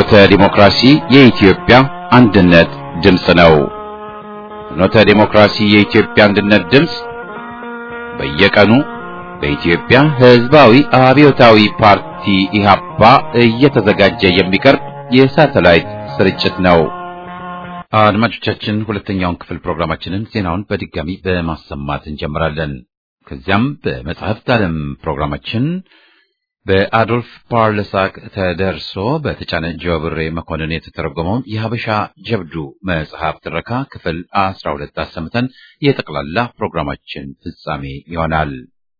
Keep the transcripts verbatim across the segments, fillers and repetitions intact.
ፍኖተ ዲሞክራሲ የኢትዮጵያ አንድነት ድምጽ ነው። ፍኖተ ዲሞክራሲ የኢትዮጵያ አንድነት ድምጽ በየቀኑ በኢትዮጵያ ሕዝባዊ አብዮታዊ ፓርቲ ኢህአፓ እየተዘጋጀ የሚቀርብ የሳተላይት ስርጭት ነው። አድማጮቻችን፣ ሁለተኛውን ክፍል ፕሮግራማችንን ዜናውን በድጋሚ በማሰማት እንጀምራለን። ከዚያም በመጽሐፍት ዓለም ፕሮግራማችን በአዶልፍ ፓርለሳክ ተደርሶ በተጫነ ጆብሬ መኮንን የተተረጎመውን የሀበሻ ጀብዱ መጽሐፍ ትረካ ክፍል አስራ ሁለት አሰምተን የጠቅላላ ፕሮግራማችን ፍጻሜ ይሆናል።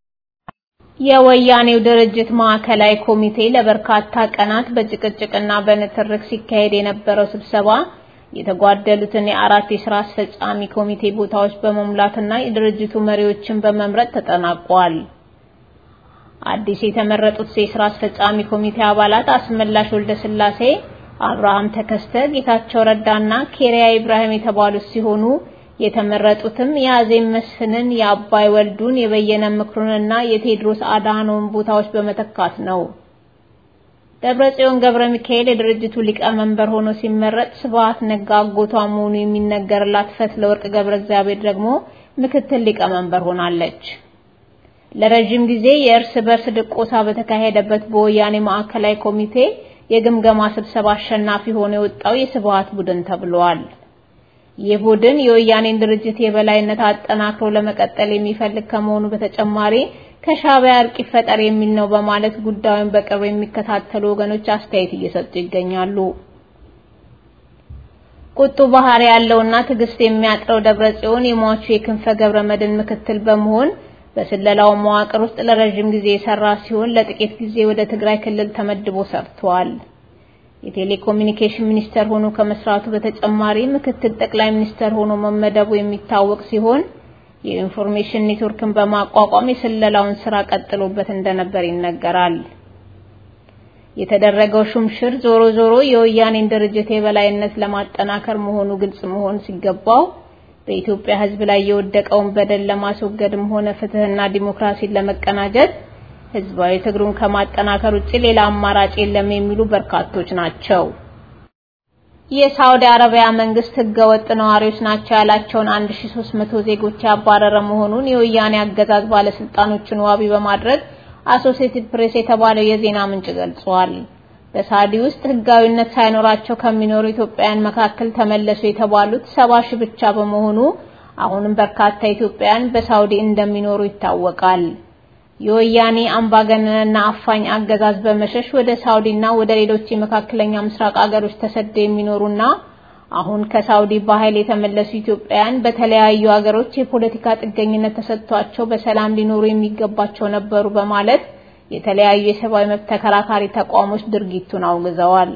የወያኔው ድርጅት ማዕከላዊ ኮሚቴ ለበርካታ ቀናት በጭቅጭቅና በንትርክ ሲካሄድ የነበረው ስብሰባ የተጓደሉትን የአራት የሥራ አስፈጻሚ ኮሚቴ ቦታዎች በመሙላትና የድርጅቱ መሪዎችን በመምረጥ ተጠናቋል። አዲስ የተመረጡት የሥራ አስፈጻሚ ኮሚቴ አባላት አስመላሽ ወልደስላሴ፣ አብርሃም ተከስተ፣ ጌታቸው ረዳና ኬሪያ ኢብራሂም የተባሉት ሲሆኑ የተመረጡትም የአዜም መስፍንን፣ የአባይ ወልዱን፣ የበየነ ምክሩንና የቴድሮስ አዳኖን ቦታዎች በመተካት ነው። ደብረጽዮን ገብረ ሚካኤል የድርጅቱ ሊቀመንበር ሆኖ ሲመረጥ፣ ስብሐት ነጋ አጎቷ መሆኑ የሚነገርላት ፈትለወርቅ ገብረ እግዚአብሔር ደግሞ ምክትል ሊቀመንበር ሆናለች። ለረጅም ጊዜ የእርስ በርስ ድቆሳ በተካሄደበት በወያኔ ማዕከላዊ ኮሚቴ የግምገማ ስብሰባ አሸናፊ ሆኖ የወጣው የስብሐት ቡድን ተብሏል። ይህ ቡድን የወያኔን ድርጅት የበላይነት አጠናክሮ ለመቀጠል የሚፈልግ ከመሆኑ በተጨማሪ ከሻዕቢያ እርቅ ይፈጠር የሚል ነው በማለት ጉዳዩን በቅርብ የሚከታተሉ ወገኖች አስተያየት እየሰጡ ይገኛሉ። ቁጡ ባህሪ ያለውና ትዕግስት የሚያጥረው ደብረጽዮን የሟቹ የክንፈ ገብረ መድኅን ምክትል በመሆን በስለላው መዋቅር ውስጥ ለረጅም ጊዜ የሰራ ሲሆን ለጥቂት ጊዜ ወደ ትግራይ ክልል ተመድቦ ሰርቷል። የቴሌኮሙኒኬሽን ሚኒስተር ሆኖ ከመስራቱ በተጨማሪ ምክትል ጠቅላይ ሚኒስተር ሆኖ መመደቡ የሚታወቅ ሲሆን የኢንፎርሜሽን ኔትወርክን በማቋቋም የስለላውን ስራ ቀጥሎበት እንደነበር ይነገራል። የተደረገው ሹምሽር ዞሮ ዞሮ የወያኔን ድርጅት የበላይነት ለማጠናከር መሆኑ ግልጽ መሆን ሲገባው በኢትዮጵያ ሕዝብ ላይ የወደቀውን በደል ለማስወገድም ሆነ ፍትህና ዲሞክራሲን ለመቀናጀት ሕዝባዊ ትግሉን ከማጠናከር ውጪ ሌላ አማራጭ የለም የሚሉ በርካቶች ናቸው። የሳውዲ አረቢያ መንግስት ህገወጥ ነዋሪዎች ናቸው ያላቸውን አንድ ሺህ ሦስት መቶ ዜጎች ያባረረ መሆኑን የወያኔ አገዛዝ ባለስልጣኖችን ዋቢ በማድረግ አሶሲኤትድ ፕሬስ የተባለው የዜና ምንጭ ገልጿል። በሳውዲ ውስጥ ህጋዊነት ሳይኖራቸው ከሚኖሩ ኢትዮጵያውያን መካከል ተመለሱ የተባሉት ሰባ ሺህ ብቻ በመሆኑ አሁንም በርካታ ኢትዮጵያውያን በሳውዲ እንደሚኖሩ ይታወቃል። የወያኔ አምባገነንና አፋኝ አገዛዝ በመሸሽ ወደ ሳውዲና ወደ ሌሎች የመካከለኛ ምስራቅ አገሮች ተሰደው የሚኖሩና አሁን ከሳውዲ በኃይል የተመለሱ ኢትዮጵያውያን በተለያዩ አገሮች የፖለቲካ ጥገኝነት ተሰጥቷቸው በሰላም ሊኖሩ የሚገባቸው ነበሩ በማለት የተለያዩ የሰብአዊ መብት ተከራካሪ ተቋሞች ድርጊቱን አውግዘዋል።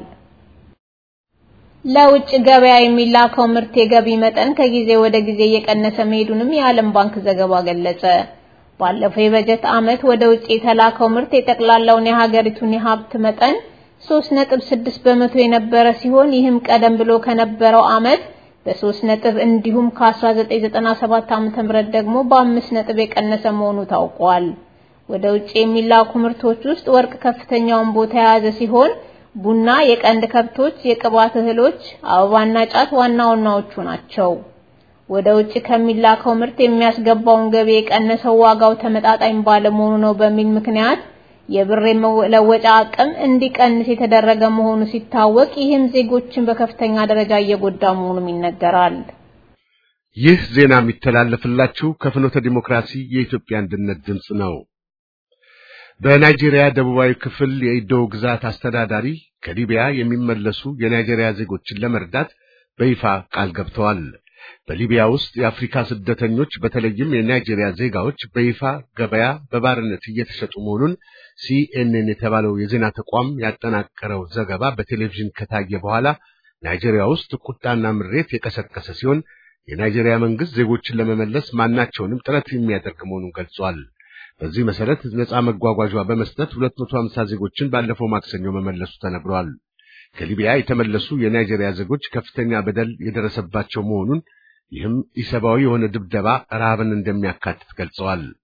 ለውጭ ገበያ የሚላከው ምርት የገቢ መጠን ከጊዜ ወደ ጊዜ እየቀነሰ መሄዱንም የዓለም ባንክ ዘገባ ገለጸ። ባለፈው የበጀት ዓመት ወደ ውጭ የተላከው ምርት የጠቅላላውን የሀገሪቱን የሀብት መጠን ሶስት ነጥብ ስድስት በመቶ የነበረ ሲሆን ይህም ቀደም ብሎ ከነበረው ዓመት በሶስት ነጥብ እንዲሁም ከ1997 ዓመተ ምህረት ደግሞ በአምስት ነጥብ የቀነሰ መሆኑ ታውቋል። ወደ ውጭ የሚላኩ ምርቶች ውስጥ ወርቅ ከፍተኛውን ቦታ የያዘ ሲሆን ቡና፣ የቀንድ ከብቶች፣ የቅባት እህሎች፣ አበባና ጫት ዋና ዋናዎቹ ናቸው። ወደ ውጭ ከሚላከው ምርት የሚያስገባውን ገቢ የቀነሰው ዋጋው ተመጣጣኝ ባለመሆኑ ነው በሚል ምክንያት የብር መለወጫ አቅም እንዲቀንስ የተደረገ መሆኑ ሲታወቅ ይህም ዜጎችን በከፍተኛ ደረጃ እየጎዳ መሆኑም ይነገራል። ይህ ዜና የሚተላለፍላችሁ ከፍኖተ ዲሞክራሲ የኢትዮጵያ አንድነት ድምጽ ነው። በናይጄሪያ ደቡባዊ ክፍል የኢዶ ግዛት አስተዳዳሪ ከሊቢያ የሚመለሱ የናይጄሪያ ዜጎችን ለመርዳት በይፋ ቃል ገብተዋል። በሊቢያ ውስጥ የአፍሪካ ስደተኞች በተለይም የናይጄሪያ ዜጋዎች በይፋ ገበያ በባርነት እየተሸጡ መሆኑን ሲኤንኤን የተባለው የዜና ተቋም ያጠናቀረው ዘገባ በቴሌቪዥን ከታየ በኋላ ናይጄሪያ ውስጥ ቁጣና ምሬት የቀሰቀሰ ሲሆን የናይጄሪያ መንግስት ዜጎችን ለመመለስ ማናቸውንም ጥረት የሚያደርግ መሆኑን ገልጿል። በዚህ መሰረት ነፃ መጓጓዣ በመስጠት ሁለት መቶ ሃምሳ ዜጎችን ባለፈው ማክሰኞ መመለሱ ተነግሯል። ከሊቢያ የተመለሱ የናይጄሪያ ዜጎች ከፍተኛ በደል የደረሰባቸው መሆኑን ይህም ኢሰብአዊ የሆነ ድብደባ፣ ረሃብን እንደሚያካትት ገልጸዋል።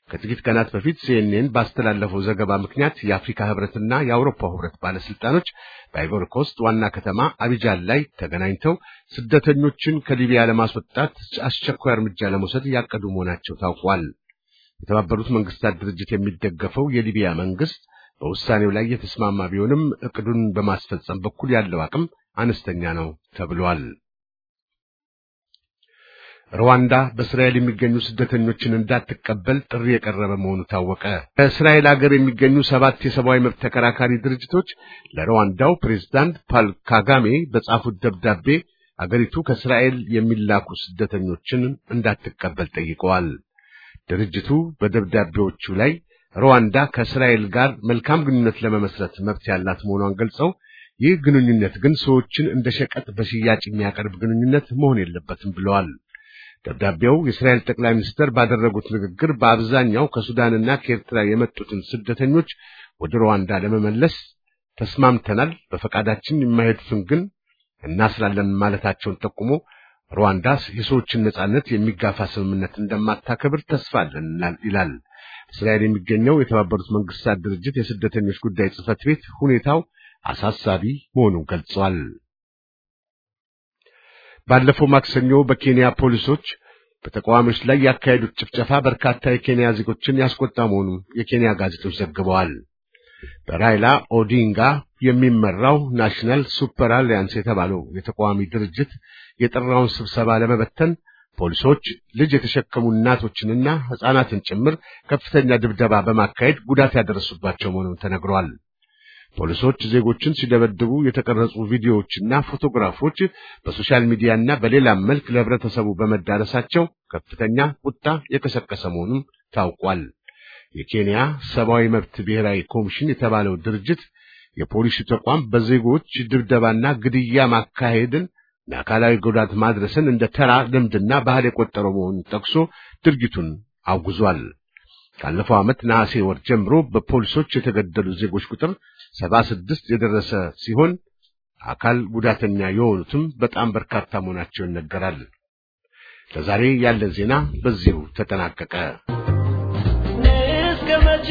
ከጥቂት ቀናት በፊት ሲኤንኤን ባስተላለፈው ዘገባ ምክንያት የአፍሪካ ህብረትና የአውሮፓ ህብረት ባለስልጣኖች በአይቮሪ ኮስት ዋና ከተማ አቢጃን ላይ ተገናኝተው ስደተኞችን ከሊቢያ ለማስወጣት አስቸኳይ እርምጃ ለመውሰድ ያቀዱ መሆናቸው ታውቋል። የተባበሩት መንግስታት ድርጅት የሚደገፈው የሊቢያ መንግስት በውሳኔው ላይ የተስማማ ቢሆንም እቅዱን በማስፈጸም በኩል ያለው አቅም አነስተኛ ነው ተብሏል። ሩዋንዳ በእስራኤል የሚገኙ ስደተኞችን እንዳትቀበል ጥሪ የቀረበ መሆኑ ታወቀ። በእስራኤል ሀገር የሚገኙ ሰባት የሰብአዊ መብት ተከራካሪ ድርጅቶች ለሩዋንዳው ፕሬዝዳንት ፓል ካጋሜ በጻፉት ደብዳቤ አገሪቱ ከእስራኤል የሚላኩ ስደተኞችን እንዳትቀበል ጠይቀዋል። ድርጅቱ በደብዳቤዎቹ ላይ ሩዋንዳ ከእስራኤል ጋር መልካም ግንኙነት ለመመስረት መብት ያላት መሆኗን ገልጸው ይህ ግንኙነት ግን ሰዎችን እንደ ሸቀጥ በሽያጭ የሚያቀርብ ግንኙነት መሆን የለበትም ብለዋል። ደብዳቤው የእስራኤል ጠቅላይ ሚኒስትር ባደረጉት ንግግር በአብዛኛው ከሱዳንና ከኤርትራ የመጡትን ስደተኞች ወደ ሩዋንዳ ለመመለስ ተስማምተናል፣ በፈቃዳችን የማይሄዱትን ግን እናስራለን ማለታቸውን ጠቁሞ ሩዋንዳ የሰዎችን ነጻነት የሚጋፋ ስምምነት እንደማታከብር ተስፋ አለን ይላል። እስራኤል የሚገኘው የተባበሩት መንግስታት ድርጅት የስደተኞች ጉዳይ ጽሕፈት ቤት ሁኔታው አሳሳቢ መሆኑን ገልጿል። ባለፈው ማክሰኞ በኬንያ ፖሊሶች በተቃዋሚዎች ላይ ያካሄዱት ጭፍጨፋ በርካታ የኬንያ ዜጎችን ያስቆጣ መሆኑን የኬንያ ጋዜጦች ዘግበዋል። በራይላ ኦዲንጋ የሚመራው ናሽናል ሱፐር አሊያንስ የተባለው የተቃዋሚ ድርጅት የጠራውን ስብሰባ ለመበተን ፖሊሶች ልጅ የተሸከሙ እናቶችንና ሕፃናትን ጭምር ከፍተኛ ድብደባ በማካሄድ ጉዳት ያደረሱባቸው መሆኑን ተነግሯል። ፖሊሶች ዜጎችን ሲደበድቡ የተቀረጹ ቪዲዮዎችና ፎቶግራፎች በሶሻል ሚዲያና በሌላም መልክ ለህብረተሰቡ በመዳረሳቸው ከፍተኛ ቁጣ የቀሰቀሰ መሆኑን ታውቋል። የኬንያ ሰብአዊ መብት ብሔራዊ ኮሚሽን የተባለው ድርጅት የፖሊስ ተቋም በዜጎች ድብደባና ግድያ ማካሄድን ለአካላዊ ጉዳት ማድረስን እንደ ተራ ልምድና ባህል የቆጠረው መሆኑን ጠቅሶ ድርጊቱን አውግዟል። ካለፈው ዓመት ነሐሴ ወር ጀምሮ በፖሊሶች የተገደሉ ዜጎች ቁጥር ሰባ ስድስት የደረሰ ሲሆን አካል ጉዳተኛ የሆኑትም በጣም በርካታ መሆናቸው ይነገራል። ለዛሬ ያለን ዜና በዚሁ ተጠናቀቀ። እስከ መቼ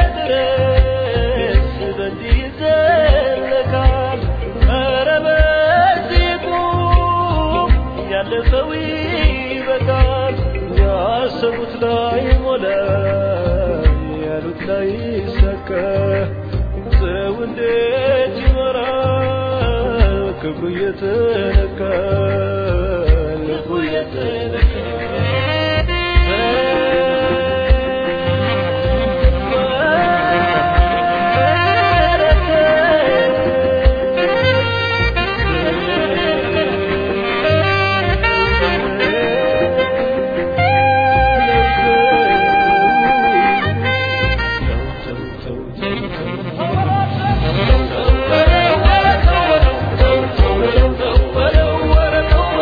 ድረስ በዚህ ይዘለቃል? ኧረ በዚህ ቁም፣ ያለፈው ይበቃል። ያሰቡት ላይ ሞላ፣ ያሉት ላይ ሰከ ሰው እንዴት ይኖራል? ክብሩ የተነካ ልቡ የተነካ What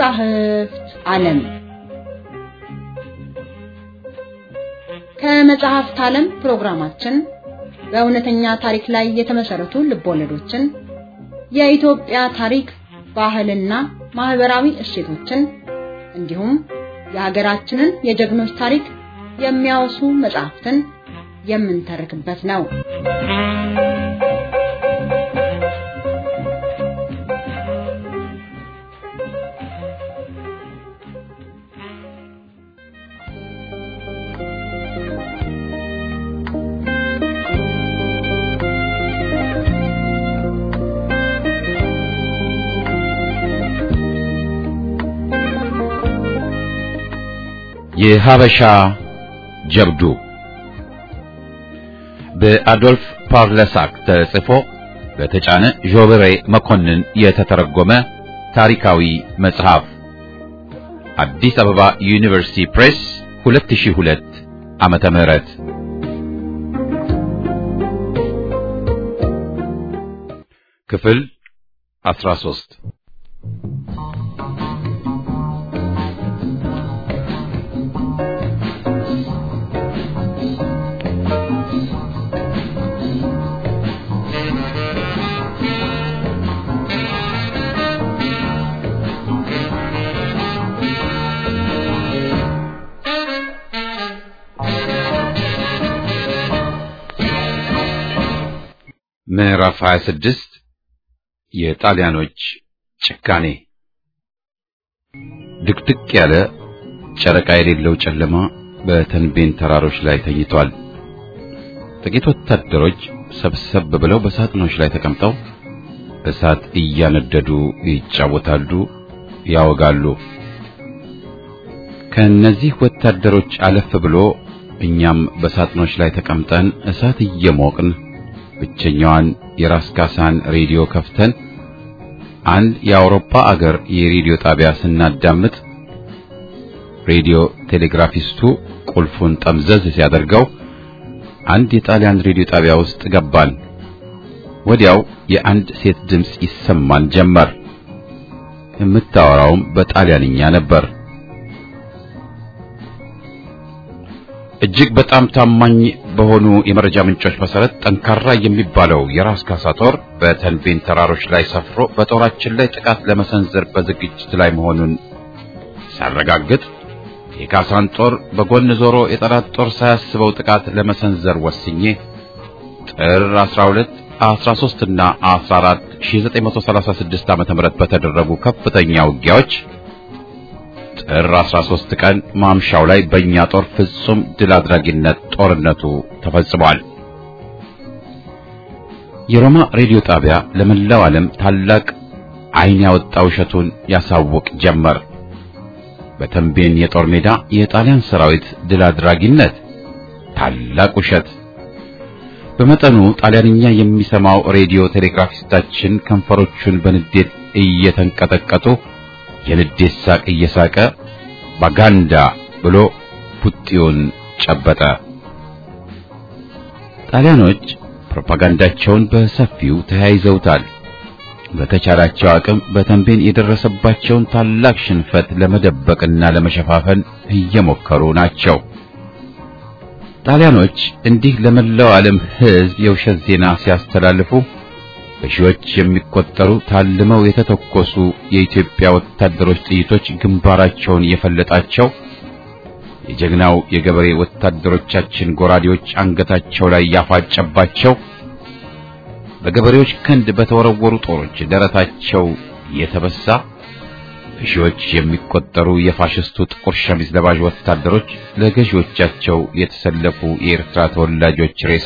መጻሕፍት ዓለም ከመጽሐፍት ዓለም ፕሮግራማችን በእውነተኛ ታሪክ ላይ የተመሰረቱ ልቦለዶችን የኢትዮጵያ ታሪክ ባህልና ማህበራዊ እሴቶችን እንዲሁም የሀገራችንን የጀግኖች ታሪክ የሚያወሱ መጽሐፍትን የምንተርክበት ነው። የሀበሻ ጀብዱ በአዶልፍ ፓርለሳክ ተጽፎ በተጫነ ጆበሬ መኮንን የተተረጎመ ታሪካዊ መጽሐፍ አዲስ አበባ ዩኒቨርሲቲ ፕሬስ ሁለት ሺህ ሁለት ዓመተ ምህረት ክፍል አስራ ሦስት ምዕራፍ ሃያ ስድስት የጣሊያኖች ጭካኔ። ድቅድቅ ያለ ጨረቃ የሌለው ጨለማ በተንቤን ተራሮች ላይ ተኝቷል። ጥቂት ወታደሮች ሰብሰብ ብለው በሳጥኖች ላይ ተቀምጠው እሳት እያነደዱ ይጫወታሉ፣ ያወጋሉ። ከነዚህ ወታደሮች አለፍ ብሎ እኛም በሳጥኖች ላይ ተቀምጠን እሳት እየሞቅን ብቸኛዋን የራስ ካሳን ሬዲዮ ከፍተን አንድ የአውሮፓ አገር የሬዲዮ ጣቢያ ስናዳምጥ ሬዲዮ ቴሌግራፊስቱ ቁልፉን ጠምዘዝ ሲያደርገው አንድ የጣሊያን ሬዲዮ ጣቢያ ውስጥ ገባን። ወዲያው የአንድ ሴት ድምጽ ይሰማን ጀመር። የምታወራውም በጣሊያንኛ ነበር። እጅግ በጣም ታማኝ በሆኑ የመረጃ ምንጮች መሰረት ጠንካራ የሚባለው የራስ ካሳ ጦር በተንቤን ተራሮች ላይ ሰፍሮ በጦራችን ላይ ጥቃት ለመሰንዘር በዝግጅት ላይ መሆኑን ሳረጋግጥ የካሳን ጦር በጎን ዞሮ የጠላት ጦር ሳያስበው ጥቃት ለመሰንዘር ወስኜ ጥር አስራ ሁለት አስራ ሦስት እና አስራ አራት ሺህ ዘጠኝ መቶ ሰላሳ ስድስት ዓመተ ምህረት በተደረጉ ከፍተኛ ውጊያዎች ጥር አስራ ሦስት ቀን ማምሻው ላይ በእኛ ጦር ፍጹም ድል አድራጊነት ጦርነቱ ተፈጽሟል። የሮማ ሬዲዮ ጣቢያ ለመላው ዓለም ታላቅ ዓይን ያወጣ ውሸቱን ያሳውቅ ጀመር። በተንቤን የጦር ሜዳ የጣሊያን ሰራዊት ድል አድራጊነት ታላቅ ውሸት። በመጠኑ ጣሊያንኛ የሚሰማው ሬዲዮ ቴሌግራፊስታችን ከንፈሮቹን በንዴት እየተንቀጠቀጡ የንዴት ሳቅ እየሳቀ ባጋንዳ ብሎ ፑጢውን ጨበጠ። ጣሊያኖች ፕሮፓጋንዳቸውን በሰፊው ተያይዘውታል። በተቻላቸው አቅም በተንቤን የደረሰባቸውን ታላቅ ሽንፈት ለመደበቅና ለመሸፋፈን እየሞከሩ ናቸው። ጣሊያኖች እንዲህ ለመላው ዓለም ሕዝብ የውሸት ዜና ሲያስተላልፉ በሺዎች የሚቆጠሩ ታልመው የተተኮሱ የኢትዮጵያ ወታደሮች ጥይቶች ግንባራቸውን የፈለጣቸው የጀግናው የገበሬ ወታደሮቻችን ጎራዴዎች አንገታቸው ላይ ያፋጨባቸው በገበሬዎች ክንድ በተወረወሩ ጦሮች ደረታቸው የተበሳ በሺዎች የሚቆጠሩ የፋሽስቱ ጥቁር ሸሚዝ ለባዥ ወታደሮች ለገዢዎቻቸው የተሰለፉ የኤርትራ ተወላጆች ሬሳ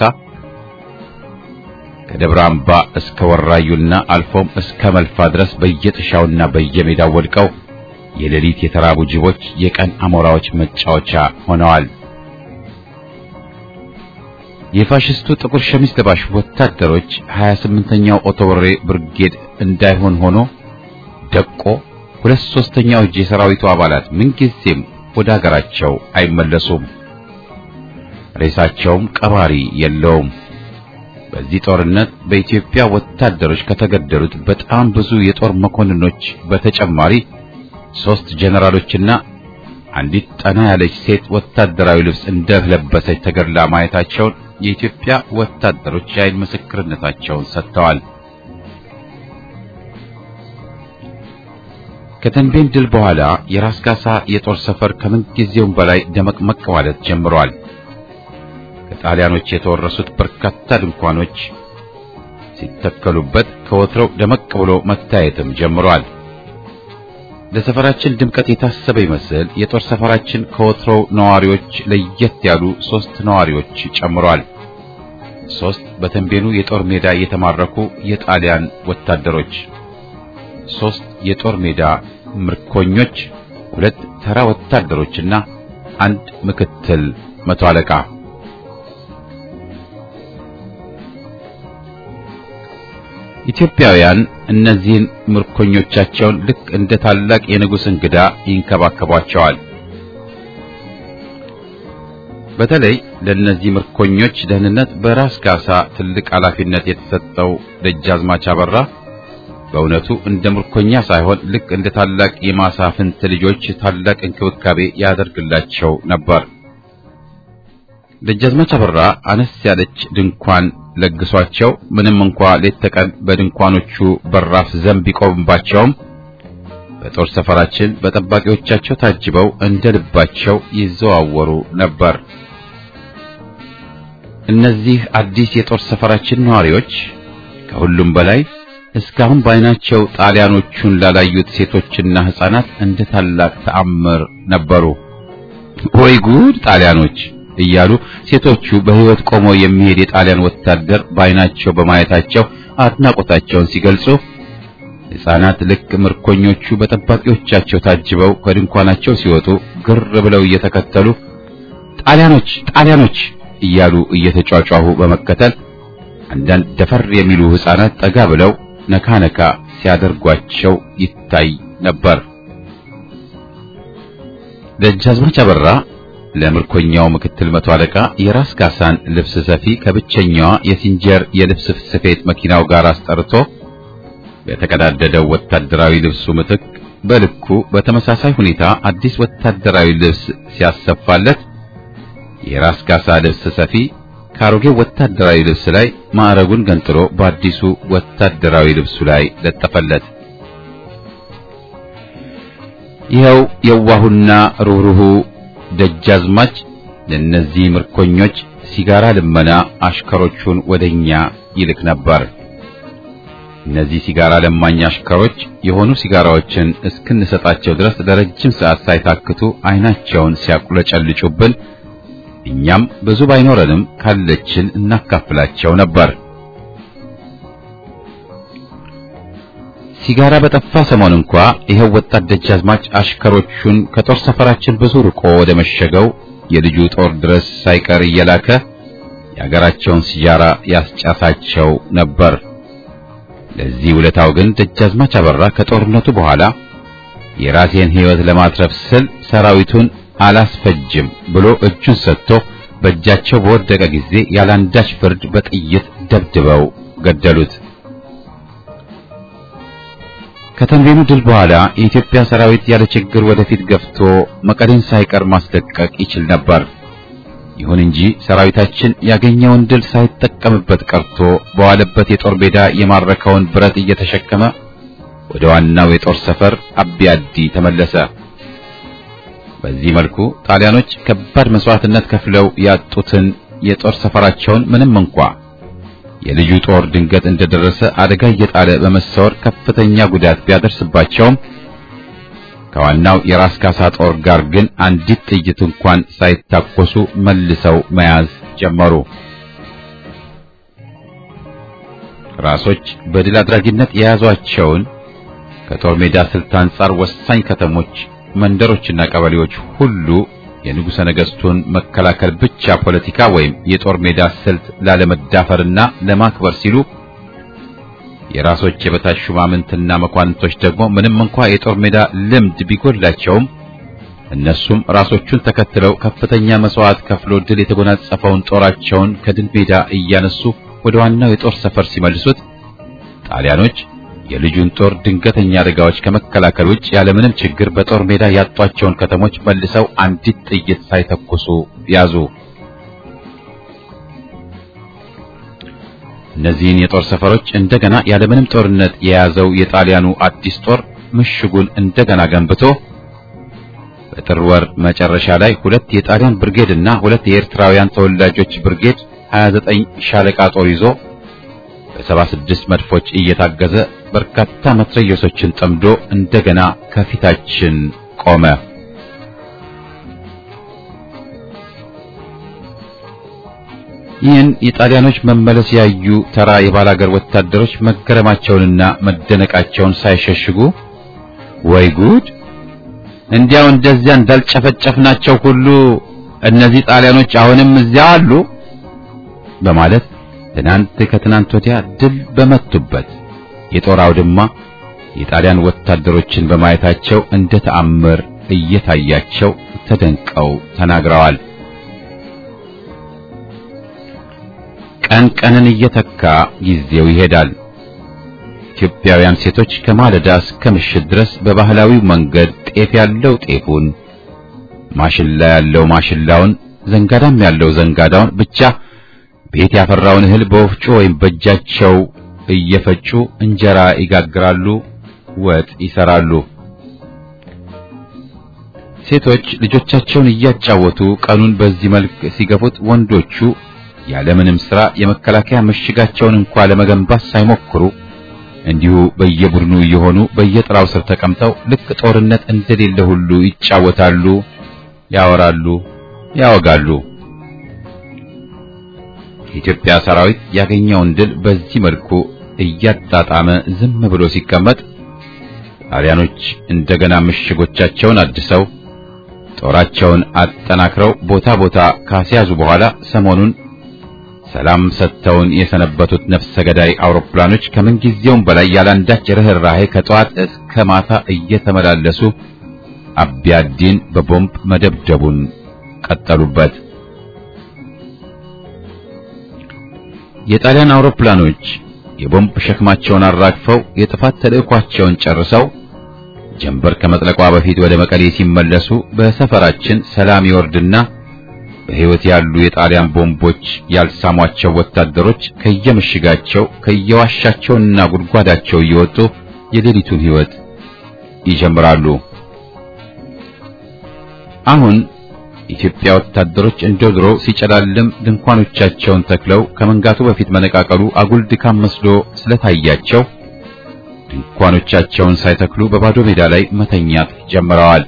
ከደብረ አምባ እስከ ወራዩና አልፎም እስከ መልፋ ድረስ በየጥሻውና በየሜዳው ወድቀው የሌሊት የተራቡ ጅቦች የቀን አሞራዎች መጫወቻ ሆነዋል። የፋሽስቱ ጥቁር ሸሚዝ ለባሽ ወታደሮች ሀያ ስምንተኛው ኦቶወሬ ብርጌድ እንዳይሆን ሆኖ ደቆ ሁለት ሶስተኛው እጅ የሰራዊቱ አባላት ምንጊዜም ወደ ሀገራቸው አይመለሱም። ሬሳቸውም ቀባሪ የለውም። በዚህ ጦርነት በኢትዮጵያ ወታደሮች ከተገደሉት በጣም ብዙ የጦር መኮንኖች በተጨማሪ ሶስት ጄኔራሎችና አንዲት ጠና ያለች ሴት ወታደራዊ ልብስ እንደለበሰች ተገድላ ማየታቸውን የኢትዮጵያ ወታደሮች የዓይን ምስክርነታቸውን ሰጥተዋል። ከተንቤን ድል በኋላ የራስ ካሳ የጦር ሰፈር ከምን ጊዜውም በላይ ደመቅመቅ ማለት ጀምሯል። ከጣሊያኖች የተወረሱት በርካታ ድንኳኖች ሲተከሉበት ከወትሮው ደመቅ ብሎ መታየትም ጀምሯል። ለሰፈራችን ድምቀት የታሰበ ይመስል የጦር ሰፈራችን ከወትሮው ነዋሪዎች ለየት ያሉ ሶስት ነዋሪዎች ጨምሯል። ሶስት በተንቤኑ የጦር ሜዳ የተማረኩ የጣሊያን ወታደሮች፣ ሶስት የጦር ሜዳ ምርኮኞች፣ ሁለት ተራ ወታደሮችና አንድ ምክትል መቶ አለቃ። ኢትዮጵያውያን እነዚህን ምርኮኞቻቸውን ልክ እንደ ታላቅ የንጉሥ እንግዳ ይንከባከቧቸዋል። በተለይ ለእነዚህ ምርኮኞች ደህንነት በራስ ካሳ ትልቅ ኃላፊነት የተሰጠው ደጃዝማች አበራ በእውነቱ እንደ ምርኮኛ ሳይሆን ልክ እንደ ታላቅ የማሳፍንት ልጆች ታላቅ እንክብካቤ ያደርግላቸው ነበር። ደጃዝማች አበራ አነስ ያለች ድንኳን ለግሷቸው ምንም እንኳ ሌት ተቀን በድንኳኖቹ በራፍ ዘንብ ቢቆምባቸውም በጦር ሰፈራችን በጠባቂዎቻቸው ታጅበው እንደ ልባቸው ይዘዋወሩ ነበር። እነዚህ አዲስ የጦር ሰፈራችን ነዋሪዎች ከሁሉም በላይ እስካሁን ባይናቸው ጣሊያኖቹን ላላዩት ሴቶችና ሕፃናት እንደ ታላቅ ተአምር ነበሩ። ወይ ጉድ ጣሊያኖች እያሉ ሴቶቹ በሕይወት ቆሞ የሚሄድ የጣሊያን ወታደር ባይናቸው በማየታቸው አድናቆታቸውን ሲገልጹ፣ ሕፃናት ልክ ምርኮኞቹ በጠባቂዎቻቸው ታጅበው ከድንኳናቸው ሲወጡ ግር ብለው እየተከተሉ ጣሊያኖች ጣሊያኖች እያሉ እየተጫጫሁ በመከተል አንዳንድ ደፈር የሚሉ ሕፃናት ጠጋ ብለው ነካ ነካ ሲያደርጓቸው ይታይ ነበር። ደጃዝማች አበራ ለምርኮኛው ምክትል መቶ አለቃ የራስ ካሳን ልብስ ሰፊ ከብቸኛዋ የሲንጀር የልብስ ስፌት መኪናው ጋር አስጠርቶ በተቀዳደደው ወታደራዊ ልብሱ ምትክ በልኩ በተመሳሳይ ሁኔታ አዲስ ወታደራዊ ልብስ ሲያሰፋለት የራስ ካሳ ልብስ ሰፊ ካሮጌው ወታደራዊ ልብስ ላይ ማዕረጉን ገንጥሎ በአዲሱ ወታደራዊ ልብሱ ላይ ለጠፈለት። ይኸው የዋሁና ሩህሩሁ ደጃዝማች ለነዚህ ምርኮኞች ሲጋራ ልመና አሽከሮቹን ወደኛ ይልክ ነበር። እነዚህ ሲጋራ ለማኝ አሽከሮች የሆኑ ሲጋራዎችን እስክንሰጣቸው ድረስ ለረጅም ሰዓት ሳይታክቱ አይናቸውን ሲያቁለጨልጩብን እኛም ብዙ ባይኖረንም ካለችን እናካፍላቸው ነበር። ሲጋራ በጠፋ ሰሞን እንኳ ይሄው ወጣት ደጃዝማች አሽከሮቹን ከጦር ሰፈራችን ብዙ ርቆ ወደ መሸገው የልጁ ጦር ድረስ ሳይቀር እየላከ የአገራቸውን ሲጋራ ያስጫሳቸው ነበር። ለዚህ ውለታው ግን ደጃዝማች አበራ ከጦርነቱ በኋላ የራሴን ሕይወት ለማትረፍ ስል ሰራዊቱን አላስፈጅም ብሎ እጁን ሰጥቶ በእጃቸው በወደቀ ጊዜ ያላንዳች ፍርድ በጥይት ደብድበው ገደሉት። ከተንቤኑ ድል በኋላ የኢትዮጵያ ሰራዊት ያለ ችግር ወደፊት ገፍቶ መቀሌን ሳይቀር ማስለቀቅ ይችል ነበር። ይሁን እንጂ ሰራዊታችን ያገኘውን ድል ሳይጠቀምበት ቀርቶ በዋለበት የጦር ሜዳ የማረከውን ብረት እየተሸከመ ወደ ዋናው የጦር ሰፈር አቢያዲ ተመለሰ። በዚህ መልኩ ጣሊያኖች ከባድ መስዋዕትነት ከፍለው ያጡትን የጦር ሰፈራቸውን ምንም እንኳ የልጁ ጦር ድንገት እንደደረሰ አደጋ እየጣለ በመሰወር ከፍተኛ ጉዳት ቢያደርስባቸውም ከዋናው የራስ ካሳ ጦር ጋር ግን አንዲት ጥይት እንኳን ሳይታኮሱ መልሰው መያዝ ጀመሩ። ራሶች በድል አድራጊነት የያዟቸውን ከጦር ሜዳ ስልት አንጻር ወሳኝ ከተሞች፣ መንደሮችና ቀበሌዎች ሁሉ የንጉሠ ነገሥቱን መከላከል ብቻ ፖለቲካ ወይም የጦር ሜዳ ስልት ላለመዳፈርና ለማክበር ሲሉ የራሶች የበታች ሹማምንትና መኳንንቶች ደግሞ ምንም እንኳን የጦር ሜዳ ልምድ ቢጎድላቸውም እነሱም ራሶቹን ተከትለው ከፍተኛ መስዋዕት ከፍሎ ድል የተጎናጸፈውን ጦራቸውን ከድል ሜዳ እያነሱ ወደ ዋናው የጦር ሰፈር ሲመልሱት ጣሊያኖች የልጁን ጦር ድንገተኛ አደጋዎች ከመከላከል ውጭ ያለምንም ችግር በጦር ሜዳ ያጧቸውን ከተሞች መልሰው አንዲት ጥይት ሳይተኩሱ ያዙ። እነዚህን የጦር ሰፈሮች እንደገና ያለምንም ጦርነት የያዘው የጣሊያኑ አዲስ ጦር ምሽጉን እንደገና ገንብቶ በጥር ወር መጨረሻ ላይ ሁለት የጣሊያን ብርጌድና ሁለት የኤርትራውያን ተወላጆች ብርጌድ ሀያ ዘጠኝ ሻለቃ ጦር ይዞ በሰባ ስድስት መድፎች እየታገዘ በርካታ መትረየሶችን ጠምዶ እንደገና ከፊታችን ቆመ። ይህን የጣሊያኖች መመለስ ያዩ ተራ የባላገር ወታደሮች መገረማቸውንና መደነቃቸውን ሳይሸሽጉ ወይ ጉድ! እንዲያው እንደዚያ እንዳልጨፈጨፍናቸው ሁሉ እነዚህ ጣሊያኖች አሁንም እዚያ አሉ በማለት ትናንት ከትናንት ወዲያ ድል በመቱበት የጦር አውድማ የጣሊያን ወታደሮችን በማየታቸው እንደ ተአምር እየታያቸው ተደንቀው ተናግረዋል። ቀን ቀንን እየተካ ጊዜው ይሄዳል። ኢትዮጵያውያን ሴቶች ከማለዳ እስከ ምሽት ድረስ በባህላዊው መንገድ ጤፍ ያለው ጤፉን፣ ማሽላ ያለው ማሽላውን፣ ዘንጋዳም ያለው ዘንጋዳውን ብቻ ቤት ያፈራውን እህል በወፍጮ ወይም በእጃቸው እየፈጩ እንጀራ ይጋግራሉ፣ ወጥ ይሰራሉ። ሴቶች ልጆቻቸውን እያጫወቱ ቀኑን በዚህ መልክ ሲገፉት፣ ወንዶቹ ያለምንም ሥራ የመከላከያ ምሽጋቸውን እንኳን ለመገንባት ሳይሞክሩ እንዲሁ በየቡድኑ እየሆኑ በየጥራው ስር ተቀምጠው ልክ ጦርነት እንደሌለ ሁሉ ይጫወታሉ፣ ያወራሉ፣ ያወጋሉ። የኢትዮጵያ ሰራዊት ያገኘውን ድል በዚህ መልኩ እያጣጣመ ዝም ብሎ ሲቀመጥ ጣሊያኖች እንደገና ምሽጎቻቸውን አድሰው ጦራቸውን አጠናክረው ቦታ ቦታ ካስያዙ በኋላ ሰሞኑን ሰላም ሰጥተውን የሰነበቱት ነፍሰ ገዳይ አውሮፕላኖች ከምን ጊዜውም በላይ ያላንዳች ርህራሄ ከጠዋት እስከ ማታ እየተመላለሱ አቢያዲን በቦምብ መደብደቡን ቀጠሉበት። የጣሊያን አውሮፕላኖች የቦምብ ሸክማቸውን አራግፈው የጥፋት ተልዕኳቸውን ጨርሰው ጀንበር ከመጥለቋ በፊት ወደ መቀሌ ሲመለሱ በሰፈራችን ሰላም ይወርድና በሕይወት ያሉ የጣሊያን ቦምቦች ያልሳሟቸው ወታደሮች ከየምሽጋቸው ከየዋሻቸውና ጉድጓዳቸው እየወጡ የሌሊቱን ሕይወት ይጀምራሉ። አሁን ኢትዮጵያ ወታደሮች እንደድሮ ሲጨላልም ድንኳኖቻቸውን ተክለው ከመንጋቱ በፊት መነቃቀሉ አጉል ድካም መስሎ ስለታያቸው ድንኳኖቻቸውን ሳይተክሉ በባዶ ሜዳ ላይ መተኛት ጀምረዋል።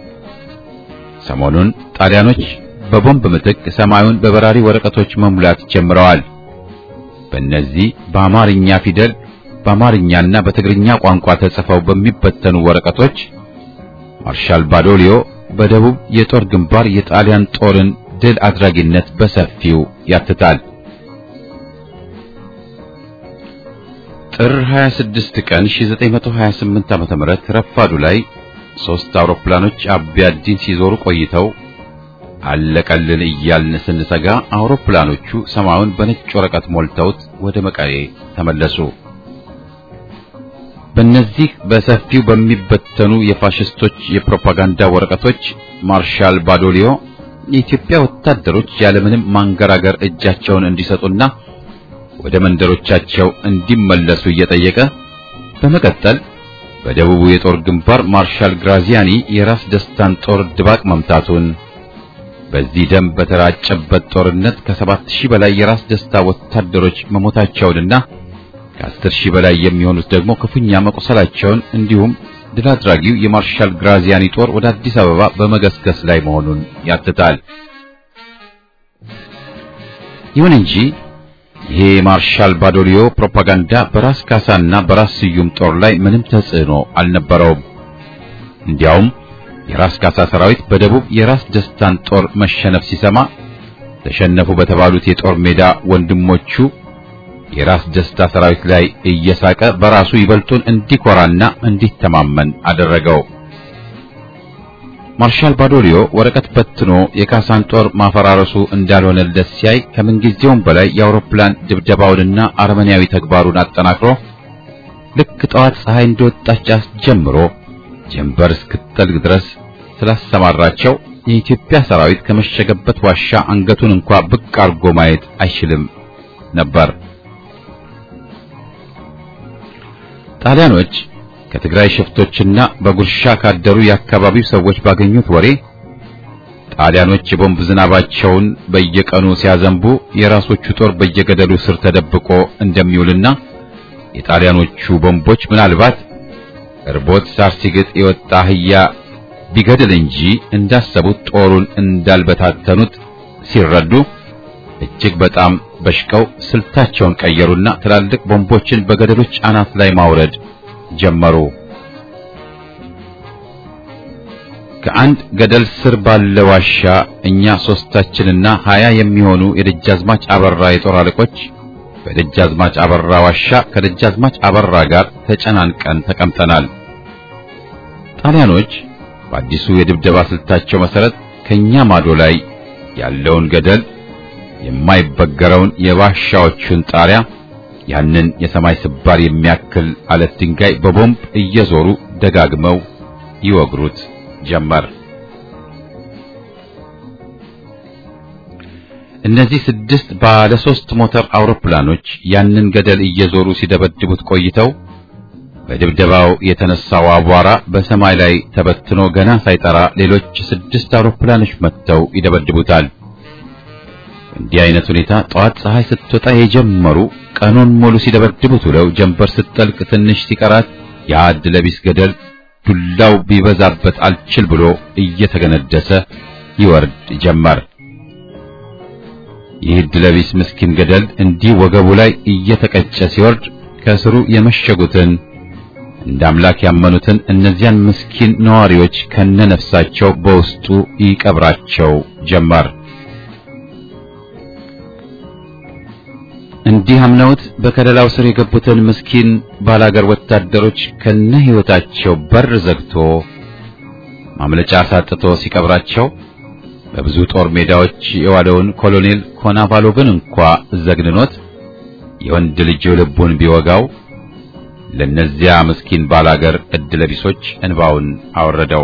ሰሞኑን ጣሊያኖች በቦምብ ምትክ ሰማዩን በበራሪ ወረቀቶች መሙላት ጀምረዋል። በእነዚህ በአማርኛ ፊደል በአማርኛና በትግርኛ ቋንቋ ተጽፈው በሚበተኑ ወረቀቶች ማርሻል ባዶሊዮ በደቡብ የጦር ግንባር የጣሊያን ጦርን ድል አድራጊነት በሰፊው ያትታል። ጥር ሀያ ስድስት ቀን ሺህ ዘጠኝ መቶ ሀያ ስምንት ዓመተ ምህረት ረፋዱ ላይ ሶስት አውሮፕላኖች አቢያዲን ሲዞሩ ቆይተው አለቀልን እያልን ስንሰጋ አውሮፕላኖቹ ሰማዩን በነጭ ወረቀት ሞልተውት ወደ መቀሌ ተመለሱ። በእነዚህ በሰፊው በሚበተኑ የፋሽስቶች የፕሮፓጋንዳ ወረቀቶች ማርሻል ባዶሊዮ የኢትዮጵያ ወታደሮች ያለምንም ማንገራገር እጃቸውን እንዲሰጡና ወደ መንደሮቻቸው እንዲመለሱ እየጠየቀ በመቀጠል በደቡቡ የጦር ግንባር ማርሻል ግራዚያኒ የራስ ደስታን ጦር ድባቅ መምታቱን በዚህ ደም በተራጨበት ጦርነት ከሰባት ሺህ በላይ የራስ ደስታ ወታደሮች መሞታቸውንና ከአስር ሺህ በላይ የሚሆኑት ደግሞ ክፉኛ መቆሰላቸውን እንዲሁም ድል አድራጊው የማርሻል ግራዚያኒ ጦር ወደ አዲስ አበባ በመገስገስ ላይ መሆኑን ያትታል። ይሁን እንጂ ይሄ ማርሻል ባዶሊዮ ፕሮፓጋንዳ በራስ ካሳና በራስ ስዩም ጦር ላይ ምንም ተጽዕኖ አልነበረውም። እንዲያውም የራስ ካሳ ሰራዊት በደቡብ የራስ ደስታን ጦር መሸነፍ ሲሰማ ተሸነፉ በተባሉት የጦር ሜዳ ወንድሞቹ የራስ ደስታ ሰራዊት ላይ እየሳቀ በራሱ ይበልጡን እንዲኮራና እንዲተማመን አደረገው። ማርሻል ባዶሊዮ ወረቀት በትኖ የካሳን ጦር ማፈራረሱ እንዳልሆነለት ሲያይ ከምንጊዜውም በላይ የአውሮፕላን ድብደባውንና አረመኔያዊ ተግባሩን አጠናክሮ ልክ ጠዋት ፀሐይ እንደወጣች ጀምሮ ጀንበር እስክትጠልቅ ድረስ ስላሰማራቸው የኢትዮጵያ ሰራዊት ከመሸገበት ዋሻ አንገቱን እንኳን ብቅ አርጎ ማየት አይችልም ነበር። ጣሊያኖች ከትግራይ ሽፍቶችና በጉርሻ ካደሩ የአካባቢው ሰዎች ባገኙት ወሬ ጣሊያኖች የቦምብ ዝናባቸውን በየቀኑ ሲያዘንቡ የራሶቹ ጦር በየገደሉ ስር ተደብቆ እንደሚውልና የጣሊያኖቹ ቦምቦች ምናልባት እርቦት ሳር ሲግጥ የወጣ አህያ ቢገድል እንጂ እንዳሰቡት ጦሩን እንዳልበታተኑት ሲረዱ እጅግ በጣም በሽቀው ስልታቸውን ቀየሩና ትላልቅ ቦምቦችን በገደሎች አናት ላይ ማውረድ ጀመሩ። ከአንድ ገደል ስር ባለ ዋሻ እኛ ሶስታችንና ሀያ የሚሆኑ የደጃዝማች አበራ የጦር አለቆች በደጃዝማች አበራ ዋሻ ከደጃዝማች አበራ ጋር ተጨናንቀን ተቀምጠናል። ጣሊያኖች በአዲሱ የድብደባ ስልታቸው መሰረት ከኛ ማዶ ላይ ያለውን ገደል የማይበገረውን የዋሻዎቹን ጣሪያ ያንን የሰማይ ስባር የሚያክል አለት ድንጋይ በቦምብ እየዞሩ ደጋግመው ይወግሩት ጀመር። እነዚህ ስድስት ባለ ሶስት ሞተር አውሮፕላኖች ያንን ገደል እየዞሩ ሲደበድቡት ቆይተው በድብደባው የተነሳው አቧራ በሰማይ ላይ ተበትኖ ገና ሳይጠራ ሌሎች ስድስት አውሮፕላኖች መጥተው ይደበድቡታል። እንዲህ አይነት ሁኔታ ጠዋት ፀሐይ ስትወጣ የጀመሩ ቀኑን ሙሉ ሲደበድቡት ውለው ጀንበር ስትጠልቅ ትንሽ ሲቀራት ያ ዕድለቢስ ገደል ዱላው ቢበዛበት አልችል ብሎ እየተገነደሰ ይወርድ ጀመር። ይህ ዕድለቢስ ምስኪን ገደል እንዲህ ወገቡ ላይ እየተቀጨ ሲወርድ ከስሩ የመሸጉትን እንደ አምላክ ያመኑትን እነዚያን ምስኪን ነዋሪዎች ከነነፍሳቸው በውስጡ ይቀብራቸው ጀመር። እንዲህ አምነውት በከለላው ስር የገቡትን ምስኪን ባላገር ወታደሮች ከነ ሕይወታቸው በር ዘግቶ ማምለጫ ሳጥቶ ሲቀብራቸው በብዙ ጦር ሜዳዎች የዋለውን ኮሎኔል ኮናቫሎቭን እንኳን ዘግንኖት የወንድ ልጅ ልቡን ቢወጋው ለነዚያ ምስኪን ባላገር ዕድለቢሶች እንባውን አወረደው።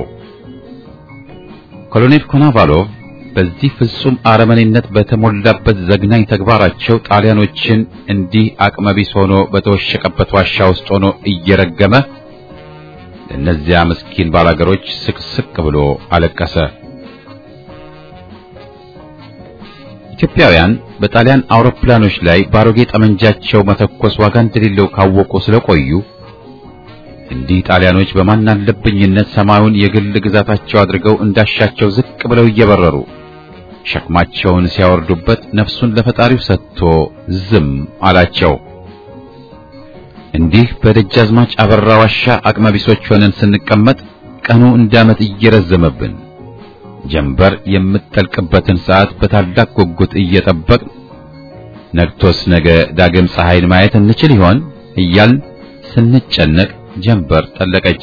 ኮሎኔል ኮናቫሎቭ በዚህ ፍጹም አረመኔነት በተሞላበት ዘግናኝ ተግባራቸው ጣሊያኖችን እንዲህ አቅመቢስ ሆኖ በተወሸቀበት ዋሻ ውስጥ ሆኖ እየረገመ ለነዚያ ምስኪን ባላገሮች ስቅስቅ ብሎ አለቀሰ። ኢትዮጵያውያን በጣሊያን አውሮፕላኖች ላይ ባሮጌ ጠመንጃቸው መተኮስ ዋጋ እንደሌለው ካወቁ ስለቆዩ እንዲህ ጣሊያኖች በማናለብኝነት ሰማዩን የግል ግዛታቸው አድርገው እንዳሻቸው ዝቅ ብለው እየበረሩ ሸክማቸውን ሲያወርዱበት ነፍሱን ለፈጣሪው ሰጥቶ ዝም አላቸው። እንዲህ በደጃዝማች አበራ ዋሻ አቅመቢሶች ሆነን ስንቀመጥ ቀኑ እንዳመት እየረዘመብን ጀንበር የምትጠልቅበትን ሰዓት በታላቅ ጉጉት እየጠበቅን ነግቶስ ነገ ዳግም ፀሐይን ማየት እንችል ይሆን እያልን ስንጨነቅ ጀንበር ጠለቀች።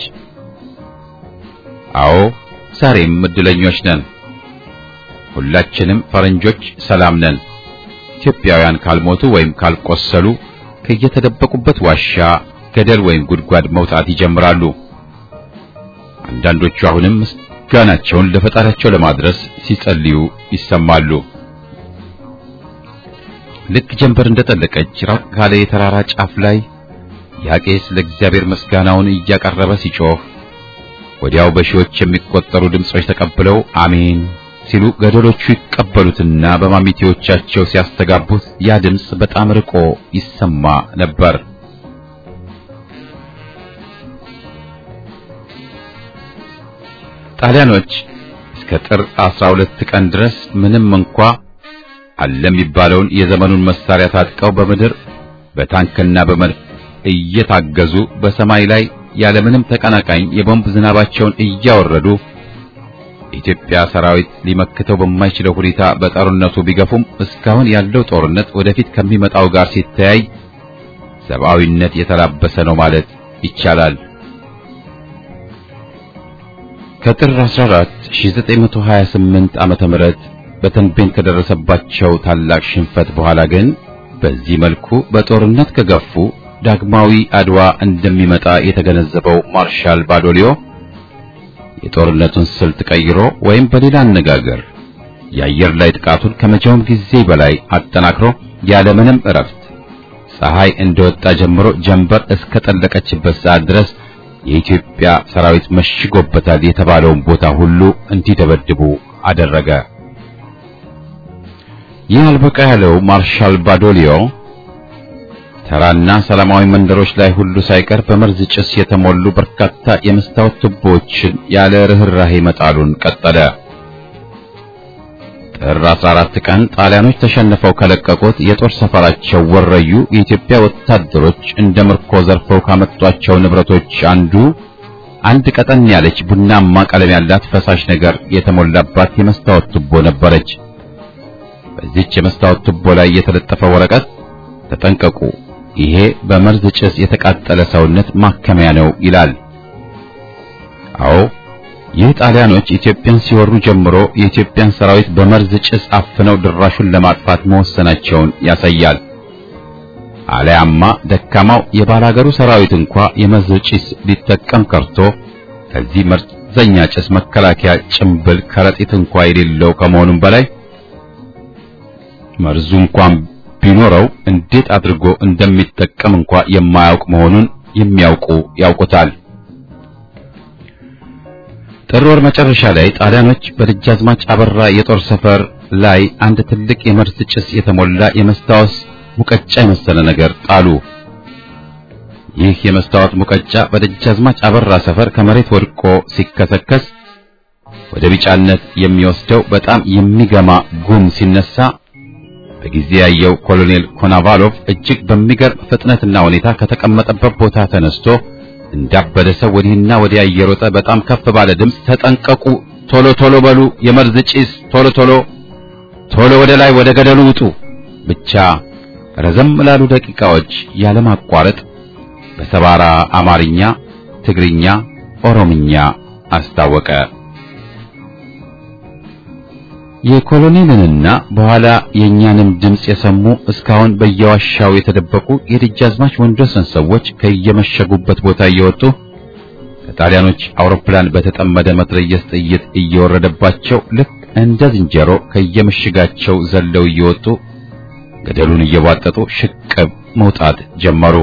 አዎ ዛሬም እድለኞች ነን። ሁላችንም ፈረንጆች ሰላም ነን። ኢትዮጵያውያን ካልሞቱ ወይም ካልቆሰሉ ከየተደበቁበት ዋሻ ገደል ወይም ጉድጓድ መውጣት ይጀምራሉ። አንዳንዶቹ አሁንም ምስጋናቸውን ለፈጣሪያቸው ለማድረስ ሲጸልዩ ይሰማሉ። ልክ ጀንበር እንደጠለቀች ራቅ ካለ የተራራ ጫፍ ላይ ያቄስ ለእግዚአብሔር ምስጋናውን እያቀረበ ሲጮህ ወዲያው በሺዎች የሚቆጠሩ ድምጾች ተቀብለው አሜን ሲሉ ገደሎቹ ይቀበሉትና በማሚቴዎቻቸው ሲያስተጋቡት ያ ድምጽ በጣም ርቆ ይሰማ ነበር። ጣሊያኖች እስከ ጥር አስራ ሁለት ቀን ድረስ ምንም እንኳ አለ የሚባለውን የዘመኑን መሳሪያ ታጥቀው በምድር በታንክና በመድፍ እየታገዙ በሰማይ ላይ ያለምንም ተቀናቃኝ የቦምብ ዝናባቸውን እያወረዱ የኢትዮጵያ ሰራዊት ሊመክተው በማይችለው ሁኔታ በጦርነቱ ቢገፉም እስካሁን ያለው ጦርነት ወደፊት ከሚመጣው ጋር ሲተያይ ሰብአዊነት የተላበሰ ነው ማለት ይቻላል። ከጥር አስራ አራት ሺህ ዘጠኝ መቶ ሀያ ስምንት ዓመተ ምህረት በተንቤን ከደረሰባቸው ታላቅ ሽንፈት በኋላ ግን በዚህ መልኩ በጦርነት ከገፉ ዳግማዊ አድዋ እንደሚመጣ የተገነዘበው ማርሻል ባዶሊዮ የጦርነቱን ስልት ቀይሮ ወይም በሌላ አነጋገር የአየር ላይ ጥቃቱን ከመቼውም ጊዜ በላይ አጠናክሮ ያለምንም እረፍት ፀሐይ እንደወጣ ጀምሮ ጀንበር እስከ ጠለቀችበት ሰዓት ድረስ የኢትዮጵያ ሰራዊት መሽጎበታል የተባለውን ቦታ ሁሉ እንዲደበድቡ አደረገ። ይህ አልበቃ ያለው ማርሻል ባዶሊዮ ተራና ሰላማዊ መንደሮች ላይ ሁሉ ሳይቀር በመርዝ ጭስ የተሞሉ በርካታ የመስታወት ቱቦዎችን ያለ ርህራሄ መጣሉን ቀጠለ። ጥር አስራ አራት ቀን ጣሊያኖች ተሸንፈው ከለቀቁት የጦር ሰፈራቸው ወረዩ የኢትዮጵያ ወታደሮች እንደ ምርኮ ዘርፈው ካመጧቸው ንብረቶች አንዱ አንድ ቀጠን ያለች ቡናማ ቀለም ያላት ፈሳሽ ነገር የተሞላባት የመስታወት ቱቦ ነበረች። በዚህች የመስታወት ቱቦ ላይ የተለጠፈ ወረቀት ተጠንቀቁ፣ ይሄ በመርዝ ጭስ የተቃጠለ ሰውነት ማከሚያ ነው ይላል። አዎ ይህ ጣሊያኖች ኢትዮጵያን ሲወሩ ጀምሮ የኢትዮጵያን ሰራዊት በመርዝ ጭስ አፍነው ድራሹን ለማጥፋት መወሰናቸውን ያሳያል። አለያማ ደካማው የባላገሩ ሰራዊት እንኳ የመርዝ ጭስ ሊጠቀም ቀርቶ ከዚህ መርዘኛ ጭስ መከላከያ ጭምብል ከረጢት እንኳ የሌለው ከመሆኑም በላይ መርዙ እንኳን ቢኖረው እንዴት አድርጎ እንደሚጠቀም እንኳ የማያውቅ መሆኑን የሚያውቁ ያውቁታል። ጥር ወር መጨረሻ ላይ ጣሊያኖች በደጃዝማች አበራ የጦር ሰፈር ላይ አንድ ትልቅ የመርዝ ጭስ የተሞላ የመስታወት ሙቀጫ የመሰለ ነገር ጣሉ። ይህ የመስታወት ሙቀጫ በደጃዝማች አበራ ሰፈር ከመሬት ወድቆ ሲከሰከስ ወደ ቢጫነት የሚወስደው በጣም የሚገማ ጉም ሲነሳ በጊዜ ያየው ኮሎኔል ኮናቫሎቭ እጅግ በሚገርም ፍጥነትና ሁኔታ ከተቀመጠበት ቦታ ተነስቶ እንዳበደ ሰው ወዲህና ወዲያ እየሮጠ በጣም ከፍ ባለ ድምፅ ተጠንቀቁ፣ ቶሎ ቶሎ በሉ፣ የመርዝ ጭስ፣ ቶሎ ቶሎ ቶሎ ወደ ላይ ወደ ገደሉ ውጡ ብቻ ረዘም ላሉ ደቂቃዎች ያለማቋረጥ በሰባራ አማርኛ፣ ትግርኛ፣ ኦሮምኛ አስታወቀ። የኮሎኔልንና በኋላ የኛንም ድምጽ የሰሙ እስካሁን በየዋሻው የተደበቁ የደጃዝማች ወንድወሰን ሰዎች ከየመሸጉበት ቦታ እየወጡ ከጣሊያኖች አውሮፕላን በተጠመደ መትረየስ ጥይት እየወረደባቸው ልክ እንደ ዝንጀሮ ከየምሽጋቸው ዘለው እየወጡ ገደሉን እየዋጠጡ ሽቅብ መውጣት ጀመሩ።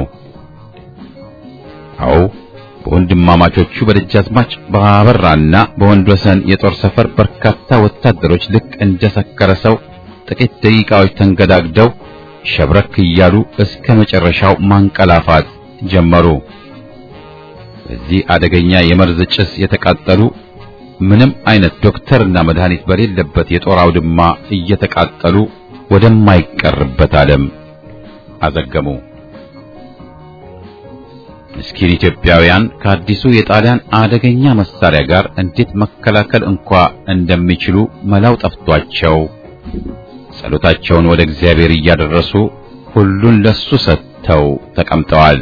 አዎ በወንድማማቾቹ በደጃዝማች ባበራና በወንድወሰን የጦር ሰፈር በርካታ ወታደሮች ልክ እንደ ሰከረ ሰው ጥቂት ደቂቃዎች ተንገዳግደው ሸብረክ እያሉ እስከ መጨረሻው ማንቀላፋት ጀመሩ። በዚህ አደገኛ የመርዝ ጭስ የተቃጠሉ ምንም አይነት ዶክተርና መድኃኒት በሌለበት የጦር አውድማ እየተቃጠሉ ወደማይቀርበት ዓለም አዘገሙ። ምስኪን ኢትዮጵያውያን ከአዲሱ የጣሊያን አደገኛ መሳሪያ ጋር እንዴት መከላከል እንኳ እንደሚችሉ መላው ጠፍቷቸው ጸሎታቸውን ወደ እግዚአብሔር እያደረሱ ሁሉን ለሱ ሰጥተው ተቀምጠዋል።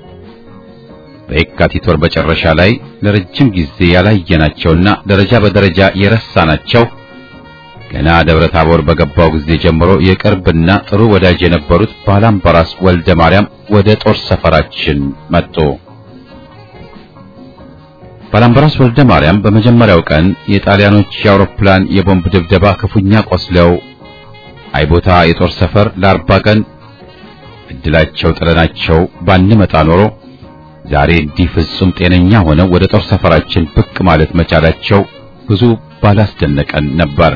በየካቲት ወር መጨረሻ ላይ ለረጅም ጊዜ ያላየናቸውና ደረጃ በደረጃ የረሳናቸው ገና ደብረ ታቦር በገባው ጊዜ ጀምሮ የቅርብና ጥሩ ወዳጅ የነበሩት ባላምበራስ ወልደ ማርያም ወደ ጦር ሰፈራችን መጡ። ባላምበራስ ወልደ ማርያም በመጀመሪያው ቀን የጣሊያኖች የአውሮፕላን የቦምብ ድብደባ ክፉኛ ቆስለው አይቦታ የጦር ሰፈር ለአርባ ቀን እድላቸው ጥለናቸው ባንመጣ ኖሮ ዛሬ እንዲህ ፍጹም ጤነኛ ሆነው ወደ ጦር ሰፈራችን ብቅ ማለት መቻላቸው ብዙ ባላስደነቀን ነበር።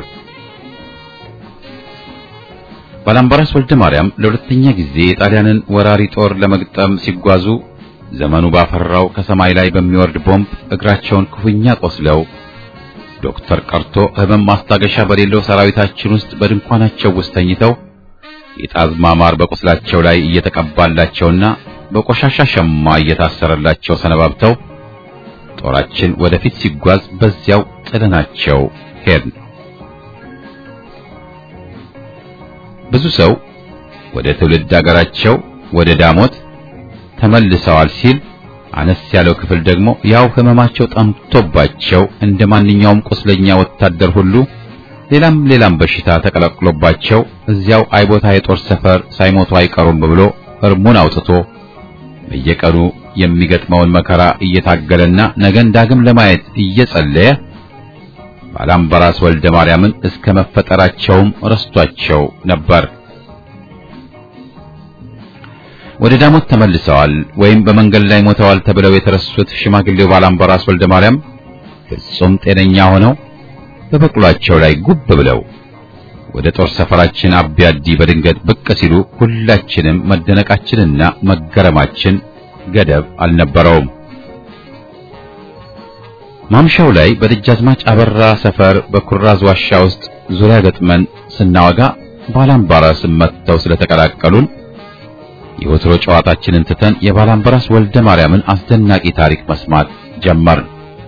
ባላምበራስ ወልደ ማርያም ለሁለተኛ ጊዜ የጣሊያንን ወራሪ ጦር ለመግጠም ሲጓዙ ዘመኑ ባፈራው ከሰማይ ላይ በሚወርድ ቦምብ እግራቸውን ክፉኛ ቆስለው ዶክተር ቀርቶ ህመም ማስታገሻ በሌለው ሰራዊታችን ውስጥ በድንኳናቸው ውስጥ ተኝተው የጣዝማ ማር በቁስላቸው ላይ እየተቀባላቸውና በቆሻሻ ሸማ እየታሰረላቸው ሰነባብተው ጦራችን ወደፊት ሲጓዝ በዚያው ጥለናቸው ሄድን። ብዙ ሰው ወደ ትውልድ ሀገራቸው ወደ ዳሞት ተመልሰዋል ሲል፣ አነስ ያለው ክፍል ደግሞ ያው ህመማቸው ጠምቶባቸው እንደማንኛውም ቁስለኛ ወታደር ሁሉ ሌላም ሌላም በሽታ ተቀላቅሎባቸው እዚያው አይቦታ የጦር ሰፈር ሳይሞቱ አይቀሩም ብሎ እርሙን አውጥቶ በየቀኑ የሚገጥመውን መከራ እየታገለና ነገን ዳግም ለማየት እየጸለየ ባላምበራስ ወልደ ማርያምን እስከ መፈጠራቸውም ረስቷቸው ነበር። ወደ ዳሞት ተመልሰዋል ወይም በመንገድ ላይ ሞተዋል ተብለው የተረሱት ሽማግሌው ባላምበራስ ወልደ ማርያም ፍጹም ጤነኛ ሆነው በበቅሏቸው ላይ ጉብ ብለው ወደ ጦር ሰፈራችን አብያዲ በድንገት ብቅ ሲሉ ሁላችንም መደነቃችንና መገረማችን ገደብ አልነበረውም። ማምሻው ላይ በደጃዝማች አበራ ሰፈር በኩራዝ ዋሻ ውስጥ ዙሪያ ገጥመን ስናወጋ ባላምበራስ መጥተው ስለተቀላቀሉን የወትሮ ጨዋታችንን ትተን የባላምበራስ ወልደ ማርያምን አስደናቂ ታሪክ መስማት ጀመርን።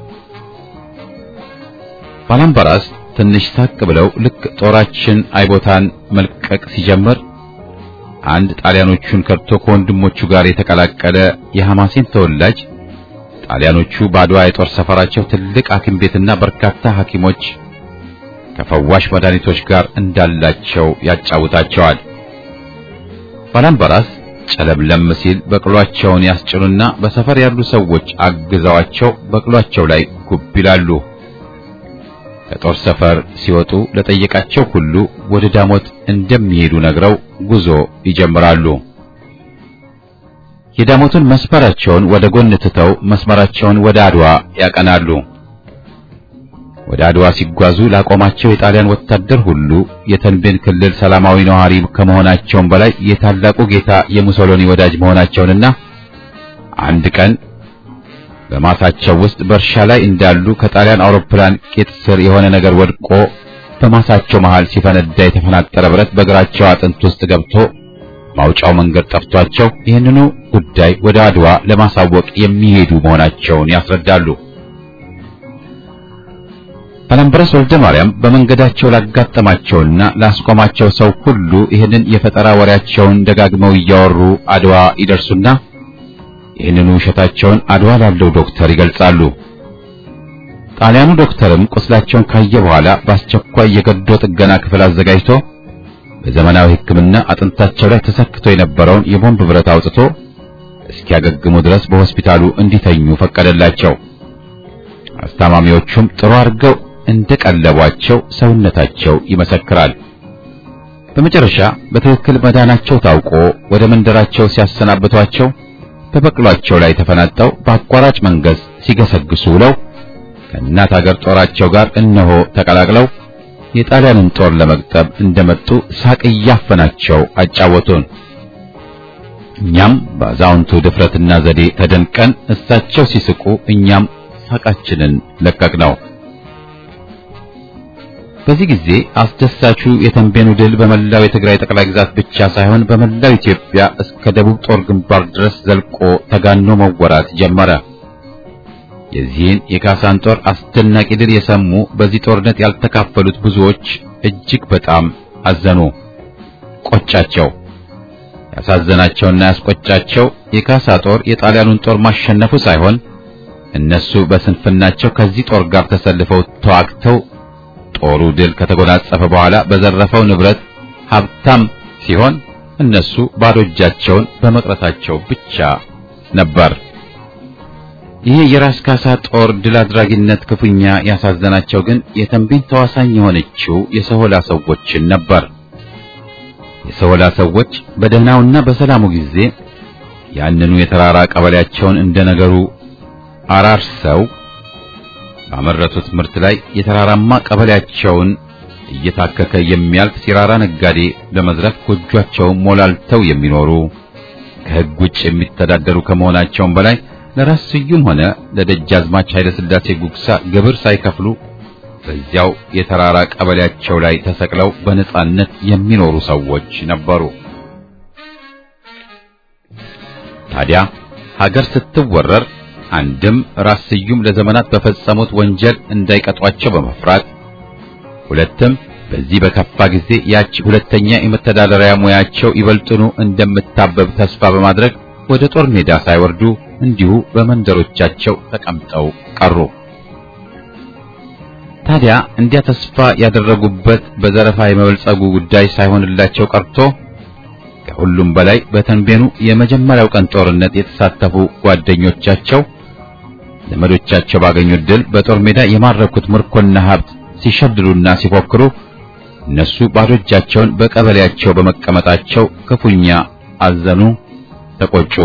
ባላምበራስ ትንሽ ሳቅ ብለው ልክ ጦራችን አይቦታን መልቀቅ ሲጀምር አንድ ጣሊያኖቹን ከርቶ ከወንድሞቹ ጋር የተቀላቀለ የሐማሴን ተወላጅ ጣሊያኖቹ ባድዋ የጦር ሰፈራቸው ትልቅ ሐኪም ቤትና በርካታ ሐኪሞች ከፈዋሽ መድኃኒቶች ጋር እንዳላቸው ያጫውታቸዋል። ባላምበራስ ጨለምለም ሲል በቅሏቸውን ያስጭኑና በሰፈር ያሉ ሰዎች አግዘዋቸው በቅሏቸው ላይ ጉብ ይላሉ። ከጦር ሰፈር ሲወጡ ለጠየቃቸው ሁሉ ወደ ዳሞት እንደሚሄዱ ነግረው ጉዞ ይጀምራሉ። የዳሞቱን መስመራቸውን ወደ ጎን ትተው መስመራቸውን ወደ አድዋ ያቀናሉ። ወደ አድዋ ሲጓዙ ላቆማቸው የጣሊያን ወታደር ሁሉ የተንቤን ክልል ሰላማዊ ነዋሪ ከመሆናቸውም በላይ የታላቁ ጌታ የሙሶሎኒ ወዳጅ መሆናቸውንና አንድ ቀን በማሳቸው ውስጥ በእርሻ ላይ እንዳሉ ከጣሊያን አውሮፕላን ቄጥ ስር የሆነ ነገር ወድቆ በማሳቸው መሃል ሲፈነዳ የተፈናጠረ ብረት በእግራቸው አጥንት ውስጥ ገብቶ ማውጫው መንገድ ጠፍቷቸው ይህንኑ ጉዳይ ወደ አድዋ ለማሳወቅ የሚሄዱ መሆናቸውን ያስረዳሉ። ባላምበራስ ወልደ ማርያም በመንገዳቸው ላጋጠማቸውና ላስቆማቸው ሰው ሁሉ ይህንን የፈጠራ ወሬያቸውን ደጋግመው እያወሩ አድዋ ይደርሱና ይህንኑ ውሸታቸውን አድዋ ላለው ዶክተር ይገልጻሉ። ጣሊያኑ ዶክተርም ቁስላቸውን ካየ በኋላ በአስቸኳይ የገዶ ጥገና ክፍል አዘጋጅቶ በዘመናዊ ሕክምና አጥንታቸው ላይ ተሰክቶ የነበረውን የቦምብ ብረት አውጥቶ እስኪያገግሙ ድረስ በሆስፒታሉ እንዲተኙ ፈቀደላቸው። አስታማሚዎቹም ጥሩ አድርገው እንደቀለቧቸው ሰውነታቸው ይመሰክራል። በመጨረሻ በትክክል መዳናቸው ታውቆ ወደ መንደራቸው ሲያሰናብቷቸው በበቅሏቸው ላይ ተፈናጠው በአቋራጭ መንገድ ሲገሰግሱ ውለው ከእናት ሀገር ጦራቸው ጋር እነሆ ተቀላቅለው የጣሊያንን ጦር ለመግጠም እንደመጡ ሳቅ እያፈናቸው አጫወቱን። እኛም በአዛውንቱ ድፍረትና ዘዴ ተደንቀን እሳቸው ሲስቁ እኛም ሳቃችንን ለቀቅነው። በዚህ ጊዜ አስደሳቹ የተንቤኑ ድል በመላው የትግራይ ጠቅላይ ግዛት ብቻ ሳይሆን በመላው ኢትዮጵያ እስከ ደቡብ ጦር ግንባር ድረስ ዘልቆ ተጋኖ መወራት ጀመረ። የዚህን የካሳን ጦር አስደናቂ ድል የሰሙ በዚህ ጦርነት ያልተካፈሉት ብዙዎች እጅግ በጣም አዘኑ፣ ቆጫቸው። ያሳዘናቸውና ያስቆጫቸው የካሳ ጦር የጣሊያኑን ጦር ማሸነፉ ሳይሆን እነሱ በስንፍናቸው ከዚህ ጦር ጋር ተሰልፈው ተዋግተው ጦሩ ድል ከተጎናጸፈ በኋላ በዘረፈው ንብረት ሀብታም ሲሆን እነሱ ባዶ እጃቸውን በመቅረታቸው ብቻ ነበር። ይህ የራስ ካሳ ጦር ድል አድራጊነት ክፉኛ ያሳዘናቸው ግን የተንቤን ተዋሳኝ የሆነችው የሰሆላ ሰዎችን ነበር። የሰሆላ ሰዎች በደህናውና በሰላሙ ጊዜ ያንኑ የተራራ ቀበሌያቸውን እንደነገሩ አራርሰው ባመረቱት ምርት ላይ የተራራማ ቀበሌያቸውን እየታከከ የሚያልፍ ሲራራ ነጋዴ ለመዝረፍ ጎጇቸውን ሞላልተው የሚኖሩ ከሕግ ውጭ የሚተዳደሩ ከመሆናቸውም በላይ ለራስ ስዩም ሆነ ለደጃዝማች ኃይለ ሥላሴ ጉግሳ ግብር ሳይከፍሉ በዚያው የተራራ ቀበሌያቸው ላይ ተሰቅለው በነጻነት የሚኖሩ ሰዎች ነበሩ። ታዲያ ሀገር ስትወረር አንድም ራስ ስዩም ለዘመናት በፈጸሙት ወንጀል እንዳይቀጧቸው በመፍራት ሁለትም በዚህ በከፋ ጊዜ ያቺ ሁለተኛ የመተዳደሪያ ሙያቸው ይበልጥኑ እንደምታበብ ተስፋ በማድረግ ወደ ጦር ሜዳ ሳይወርዱ እንዲሁ በመንደሮቻቸው ተቀምጠው ቀሩ። ታዲያ እንዲያ ተስፋ ያደረጉበት በዘረፋ የመበልጸጉ ጉዳይ ሳይሆንላቸው ቀርቶ ከሁሉም በላይ በተንቤኑ የመጀመሪያው ቀን ጦርነት የተሳተፉ ጓደኞቻቸው ዘመዶቻቸው ባገኙት ድል በጦር ሜዳ የማረኩት ምርኮና ሀብት ሲሸድሉና ሲፎክሩ እነሱ ባዶ እጃቸውን በቀበሌያቸው በመቀመጣቸው ክፉኛ አዘኑ፣ ተቆጩ።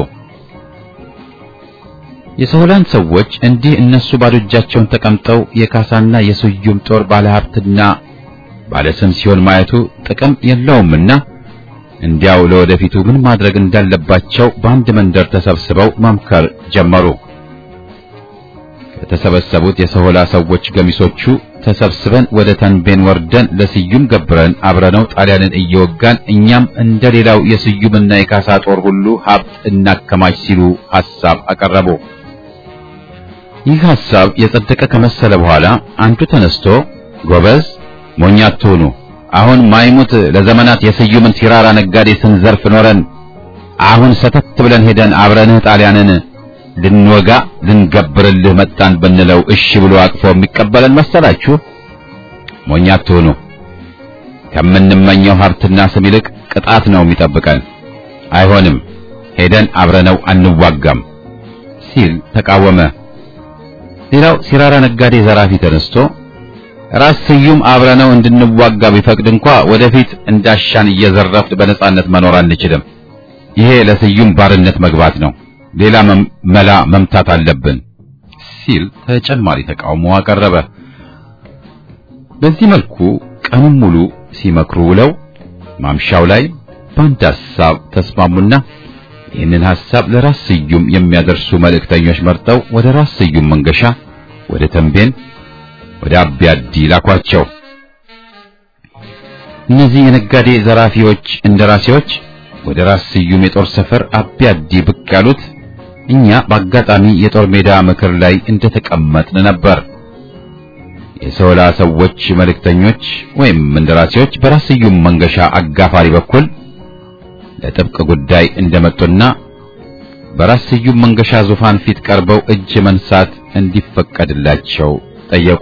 የሶላን ሰዎች እንዲህ እነሱ ባዶ እጃቸውን ተቀምጠው የካሳና የስዩም ጦር ባለሀብትና ባለስም ሲሆን ማየቱ ጥቅም የለውምና እንዲያው ለወደፊቱ ምን ማድረግ እንዳለባቸው በአንድ መንደር ተሰብስበው መምከር ጀመሩ። ከተሰበሰቡት የሶላ ሰዎች ገሚሶቹ ተሰብስበን ወደ ተንቤን ወርደን ለስዩም ገብረን አብረነው ጣሊያንን እየወጋን እኛም እንደሌላው የስዩምና የካሳ ጦር ሁሉ ሀብት እናከማች ሲሉ ሐሳብ አቀረቡ። ይህ ሐሳብ የጸደቀ ከመሰለ በኋላ አንዱ ተነስቶ ጎበዝ ሞኝ አትሁኑ፣ አሁን ማይሙት ለዘመናት የስዩምን ሲራራ ነጋዴ ስንዘርፍ ኖረን አሁን ሰተት ብለን ሄደን አብረንህ ጣሊያንን ልንወጋ ልንገብርልህ መጣን ብንለው እሺ ብሎ አቅፎ የሚቀበለን መሰላችሁ? ሞኝ አትሁኑ። ከምንመኘው ሀብትና ስም ይልቅ ቅጣት ነው የሚጠብቀን። አይሆንም፣ ሄደን አብረነው አንዋጋም ሲል ተቃወመ። ሌላው ሲራራ ነጋዴ ዘራፊ ተነስቶ ራስ ስዩም አብረነው እንድንዋጋ ቢፈቅድ እንኳ ወደፊት እንዳሻን እየዘረፍን በነጻነት መኖር አንችልም። ይሄ ለስዩም ባርነት መግባት ነው። ሌላ መላ መምታት አለብን ሲል ተጨማሪ ተቃውሞ አቀረበ። በዚህ መልኩ ቀኑን ሙሉ ሲመክሩ ውለው ማምሻው ላይ በአንድ ሐሳብ ተስማሙና ይህንን ሐሳብ ለራስ ስዩም የሚያደርሱ መልእክተኞች መርጠው ወደ ራስ ስዩም መንገሻ፣ ወደ ተንቤን፣ ወደ አቢያዲ ላኳቸው። እነዚህ የነጋዴ ዘራፊዎች እንደራሴዎች ወደ ራስ ስዩም የጦር ሰፈር አቢያዲ ብቅ ያሉት እኛ በአጋጣሚ የጦር ሜዳ ምክር ላይ እንደተቀመጥን ነበር። የሶላ ሰዎች መልእክተኞች ወይም እንደራሴዎች በራስ ስዩም መንገሻ አጋፋሪ በኩል ለጥብቅ ጉዳይ እንደመጡና በራስ ስዩም መንገሻ ዙፋን ፊት ቀርበው እጅ መንሳት እንዲፈቀድላቸው ጠየቁ።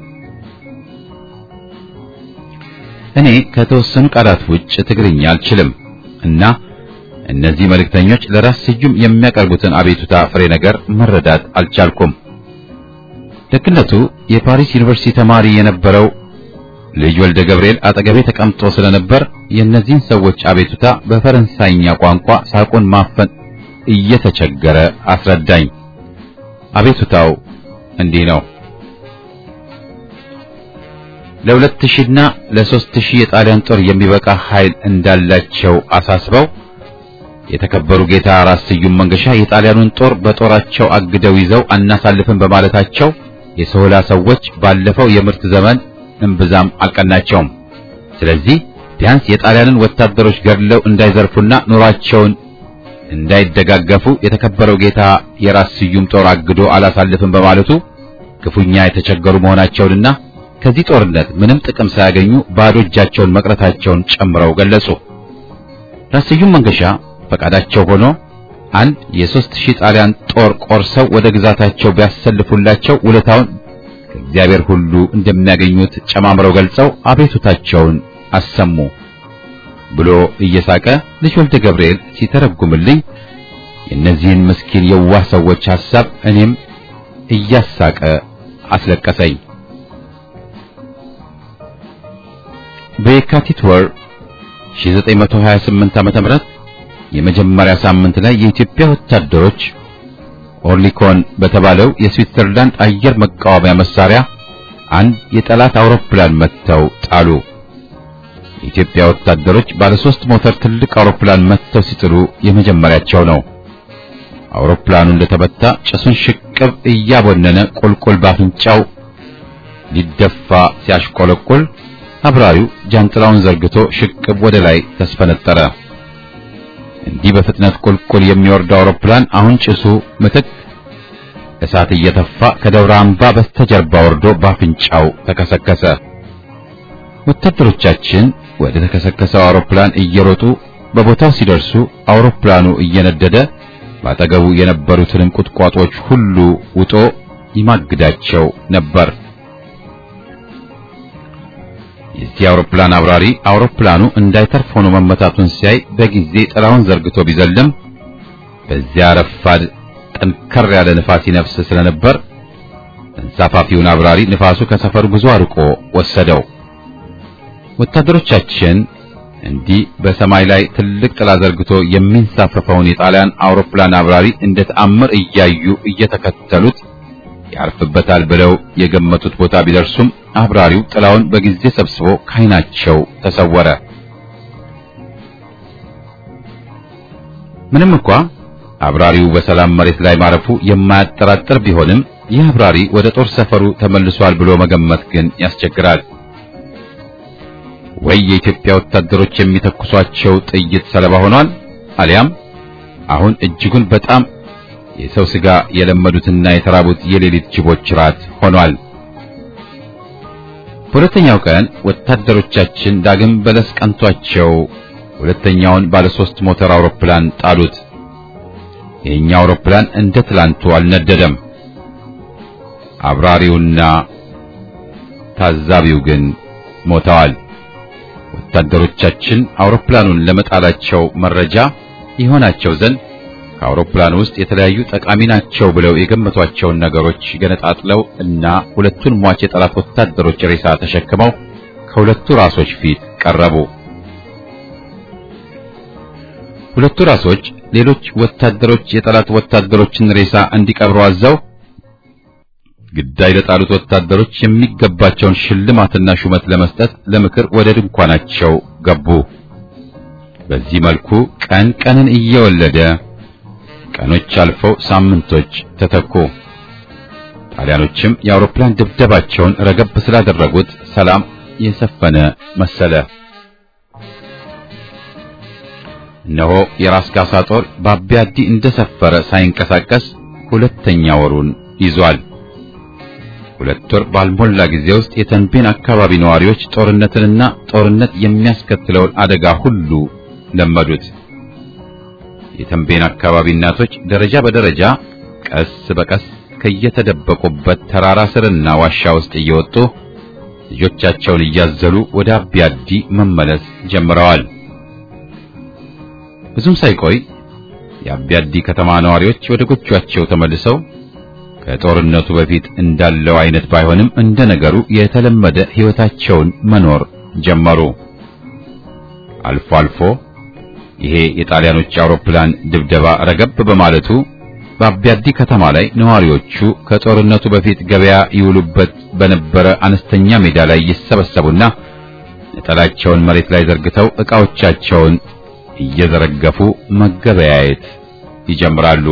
እኔ ከተወሰኑ ቃላት ውጭ ትግርኛ አልችልም እና እነዚህ መልእክተኞች ለራስ ስዩም የሚያቀርቡትን አቤቱታ ፍሬ ነገር መረዳት አልቻልኩም። ደግነቱ የፓሪስ ዩኒቨርሲቲ ተማሪ የነበረው ልጅ ወልደ ገብርኤል አጠገቤ ተቀምጦ ስለነበር የእነዚህን ሰዎች አቤቱታ በፈረንሳይኛ ቋንቋ ሳቁን ማፈን እየተቸገረ አስረዳኝ። አቤቱታው እንዲህ ነው። ለሁለት ሺህ እና ለሦስት ሺህ የጣሊያን ጦር የሚበቃ ኃይል እንዳላቸው አሳስበው የተከበሩ ጌታ ራስ ስዩም መንገሻ የጣሊያኑን ጦር በጦራቸው አግደው ይዘው አናሳልፍን በማለታቸው የሶላ ሰዎች ባለፈው የምርት ዘመን እንብዛም አልቀናቸውም። ስለዚህ ቢያንስ የጣሊያንን ወታደሮች ገድለው እንዳይዘርፉና ኑሯቸውን እንዳይደጋገፉ የተከበረው ጌታ የራስ ስዩም ጦር አግዶ አላሳልፍን በማለቱ ክፉኛ የተቸገሩ መሆናቸውንና ከዚህ ጦርነት ምንም ጥቅም ሳያገኙ ባዶ እጃቸውን መቅረታቸውን ጨምረው ገለጹ። ራስ ስዩም መንገሻ ፈቃዳቸው ሆኖ አንድ የሦስት ሺህ ጣሊያን ጦር ቆርሰው ወደ ግዛታቸው ቢያሰልፉላቸው ውለታውን ከእግዚአብሔር ሁሉ እንደሚያገኙት ጨማምረው ገልጸው አቤቱታቸውን አሰሙ ብሎ እየሳቀ ልጅ ወልደ ገብርኤል ሲተረጉምልኝ የእነዚህን ምስኪን የዋህ ሰዎች ሐሳብ እኔም እያሳቀ አስለቀሰኝ። በየካቲት ወር ሺህ ዘጠኝ መቶ ሀያ ስምንት ዓመተ ምህረት የመጀመሪያ ሳምንት ላይ የኢትዮጵያ ወታደሮች ኦርሊኮን በተባለው የስዊትዘርላንድ አየር መቃወሚያ መሳሪያ አንድ የጠላት አውሮፕላን መተው ጣሉ። የኢትዮጵያ ወታደሮች ባለ ሶስት ሞተር ትልቅ አውሮፕላን መተው ሲጥሉ የመጀመሪያቸው ነው። አውሮፕላኑ እንደተመታ ጭሱን ሽቅብ እያቦነነ ቁልቁል ባፍንጫው ሊደፋ ሲያሽቆለቁል አብራሪው ጃንጥላውን ዘርግቶ ሽቅብ ወደ ላይ ተስፈነጠረ። እንዲህ በፍጥነት ቁልቁል የሚወርደው አውሮፕላን አሁን ጭሱ ምትክ እሳት እየተፋ ከደብረ አምባ በስተጀርባ ወርዶ ባፍንጫው ተከሰከሰ። ወታደሮቻችን ወደ ተከሰከሰው አውሮፕላን እየሮጡ በቦታው ሲደርሱ አውሮፕላኑ እየነደደ ባጠገቡ የነበሩትን ቁጥቋጦች ሁሉ ውጦ ይማግዳቸው ነበር። የዚህ አውሮፕላን አብራሪ አውሮፕላኑ እንዳይተርፍ ሆኖ መመታቱን ሲያይ በጊዜ ጥላውን ዘርግቶ ቢዘልም በዚያ ረፋድ ጠንከር ያለ ንፋስ ይነፍስ ስለነበር ተንሳፋፊውን አብራሪ ንፋሱ ከሰፈሩ ብዙ አርቆ ወሰደው። ወታደሮቻችን እንዲህ በሰማይ ላይ ትልቅ ጥላ ዘርግቶ የሚንሳፈፈውን የጣሊያን አውሮፕላን አብራሪ እንደ ተአምር እያዩ እየተከተሉት ያርፍበታል ብለው የገመቱት ቦታ ቢደርሱም አብራሪው ጥላውን በጊዜ ሰብስቦ ካይናቸው ተሰወረ። ምንም እንኳ አብራሪው በሰላም መሬት ላይ ማረፉ የማያጠራጥር ቢሆንም ይህ አብራሪ ወደ ጦር ሰፈሩ ተመልሷል ብሎ መገመት ግን ያስቸግራል። ወይ የኢትዮጵያ ወታደሮች የሚተኩሷቸው ጥይት ሰለባ ሆኗል፣ አሊያም አሁን እጅጉን በጣም የሰው ስጋ የለመዱትና የተራቡት የሌሊት ጅቦች ራት ሆኗል። በሁለተኛው ቀን ወታደሮቻችን ዳግም በለስ ቀንቷቸው ሁለተኛውን ባለ ሶስት ሞተር አውሮፕላን ጣሉት። የኛው አውሮፕላን እንደ ትላንቱ አልነደደም። አብራሪውና ታዛቢው ግን ሞተዋል። ወታደሮቻችን አውሮፕላኑን ለመጣላቸው መረጃ ይሆናቸው ዘንድ ከአውሮፕላኑ ውስጥ የተለያዩ ጠቃሚ ናቸው ብለው የገመቷቸውን ነገሮች ገነጣጥለው እና ሁለቱን ሟች የጠላት ወታደሮች ሬሳ ተሸክመው ከሁለቱ ራሶች ፊት ቀረቡ። ሁለቱ ራሶች ሌሎች ወታደሮች የጠላት ወታደሮችን ሬሳ እንዲቀብሩ አዘው ግዳይ ለጣሉት ወታደሮች የሚገባቸውን ሽልማትና ሹመት ለመስጠት ለምክር ወደ ድንኳናቸው ገቡ። በዚህ መልኩ ቀን ቀንን እየወለደ ቀኖች አልፈው ሳምንቶች ተተኩ። ጣሊያኖችም የአውሮፕላን ድብደባቸውን ረገብ ስላደረጉት ሰላም የሰፈነ መሰለ። እነሆ የራስ ካሳ ጦር በአቢያዲ እንደሰፈረ ሳይንቀሳቀስ ሁለተኛ ወሩን ይዟል። ሁለት ወር ባልሞላ ጊዜ ውስጥ የተንቤን አካባቢ ነዋሪዎች ጦርነትንና ጦርነት የሚያስከትለውን አደጋ ሁሉ ለመዱት። የተንቤን አካባቢ እናቶች ደረጃ በደረጃ ቀስ በቀስ ከየተደበቁበት ተራራ ስርና ዋሻ ውስጥ እየወጡ ልጆቻቸውን እያዘሉ ወደ አቢያዲ መመለስ ጀምረዋል። ብዙም ሳይቆይ የአቢያዲ ከተማ ነዋሪዎች ወደ ጎጆአቸው ተመልሰው ከጦርነቱ በፊት እንዳለው አይነት ባይሆንም እንደ ነገሩ የተለመደ ሕይወታቸውን መኖር ጀመሩ። አልፎ አልፎ ይሄ የጣሊያኖች አውሮፕላን ድብደባ ረገብ በማለቱ በአቢያዲ ከተማ ላይ ነዋሪዎቹ ከጦርነቱ በፊት ገበያ ይውሉበት በነበረ አነስተኛ ሜዳ ላይ ይሰበሰቡና ነጠላቸውን መሬት ላይ ዘርግተው ዕቃዎቻቸውን እየዘረገፉ መገበያየት ይጀምራሉ።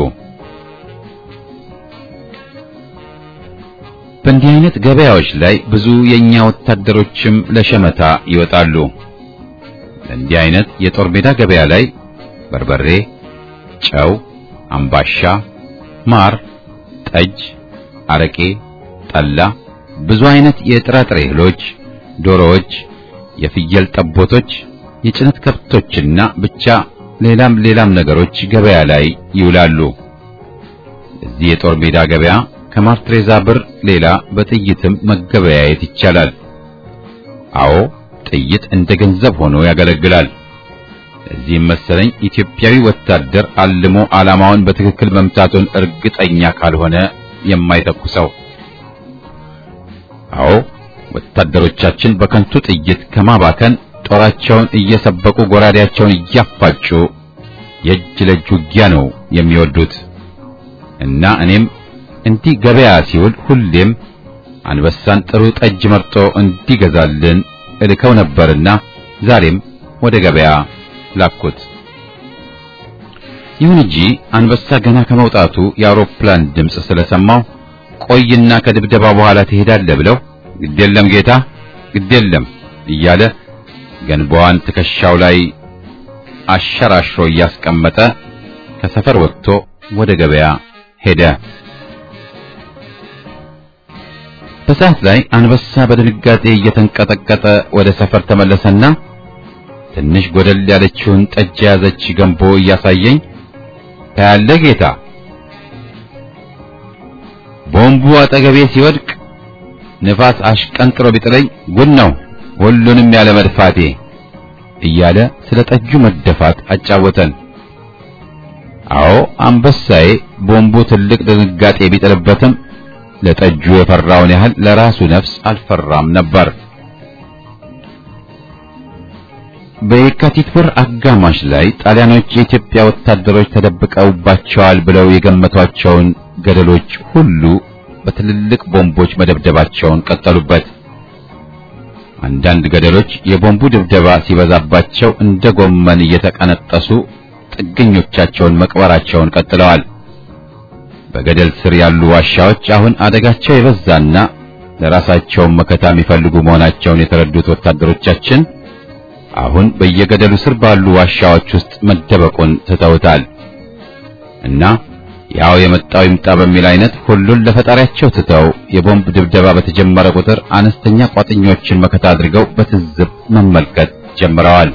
በእንዲህ አይነት ገበያዎች ላይ ብዙ የኛ ወታደሮችም ለሸመታ ይወጣሉ። በእንዲህ አይነት የጦር ሜዳ ገበያ ላይ በርበሬ፣ ጨው፣ አምባሻ፣ ማር፣ ጠጅ፣ አረቄ፣ ጠላ፣ ብዙ አይነት የጥራጥሬ እህሎች፣ ዶሮዎች፣ የፍየል ጠቦቶች፣ የጭነት ከብቶችና ብቻ ሌላም ሌላም ነገሮች ገበያ ላይ ይውላሉ። እዚህ የጦር ሜዳ ገበያ ከማርትሬዛ ብር ሌላ በጥይትም መገበያየት ይቻላል። አዎ ጥይት እንደ ገንዘብ ሆኖ ያገለግላል። እዚህም መሰለኝ ኢትዮጵያዊ ወታደር አልሞ ዓላማውን በትክክል መምታቱን እርግጠኛ ካልሆነ የማይተኩሰው። አዎ ወታደሮቻችን በከንቱ ጥይት ከማባከን ጦራቸውን እየሰበቁ ጎራዴያቸውን እያፋጩ የእጅ ለእጅ ውጊያ ነው የሚወዱት። እና እኔም እንዲህ ገበያ ሲውል ሁሌም አንበሳን ጥሩ ጠጅ መርጦ እንዲገዛልን እልከው ነበርና ዛሬም ወደ ገበያ ላኩት። ይሁን እንጂ አንበሳ ገና ከመውጣቱ የአውሮፕላን ድምጽ ስለሰማው ቆይና ከድብደባ በኋላ ትሄዳለህ ብለው ግዴለም ጌታ ግዴለም እያለ ገንባዋን ትከሻው ላይ አሸራሽሮ እያስቀመጠ ከሰፈር ወጥቶ ወደ ገበያ ሄደ። በሰዓት ላይ አንበሳ በድንጋጤ እየተንቀጠቀጠ ወደ ሰፈር ተመለሰና ትንሽ ጎደል ያለችውን ጠጅ ያዘች ገንቦ እያሳየኝ ታያለህ ጌታ፣ ቦምቡ አጠገቤ ሲወድቅ ንፋስ አሽቀንጥሮ ቢጥለኝ ጉድ ነው ሁሉንም ያለ መድፋቴ እያለ ስለ ጠጁ መደፋት አጫወተን። አዎ አንበሳዬ ቦምቡ ትልቅ ድንጋጤ ቢጥልበትም ለጠጁ የፈራውን ያህል ለራሱ ነፍስ አልፈራም ነበር። በየካቲት ወር አጋማሽ ላይ ጣሊያኖች የኢትዮጵያ ወታደሮች ተደብቀውባቸዋል ብለው የገመቷቸውን ገደሎች ሁሉ በትልልቅ ቦምቦች መደብደባቸውን ቀጠሉበት። አንዳንድ ገደሎች የቦምቡ ድብደባ ሲበዛባቸው እንደ ጎመን እየተቀነጠሱ ጥገኞቻቸውን መቅበራቸውን ቀጥለዋል። በገደል ስር ያሉ ዋሻዎች አሁን አደጋቸው የበዛና ለራሳቸው መከታ የሚፈልጉ መሆናቸውን የተረዱት ወታደሮቻችን አሁን በየገደሉ ስር ባሉ ዋሻዎች ውስጥ መደበቁን ትተውታል እና ያው የመጣው ይምጣ በሚል አይነት ሁሉን ለፈጣሪያቸው ትተው የቦምብ ድብደባ በተጀመረ ቁጥር አነስተኛ ቋጥኞችን መከታ አድርገው በትዝብ መመልከት ጀምረዋል።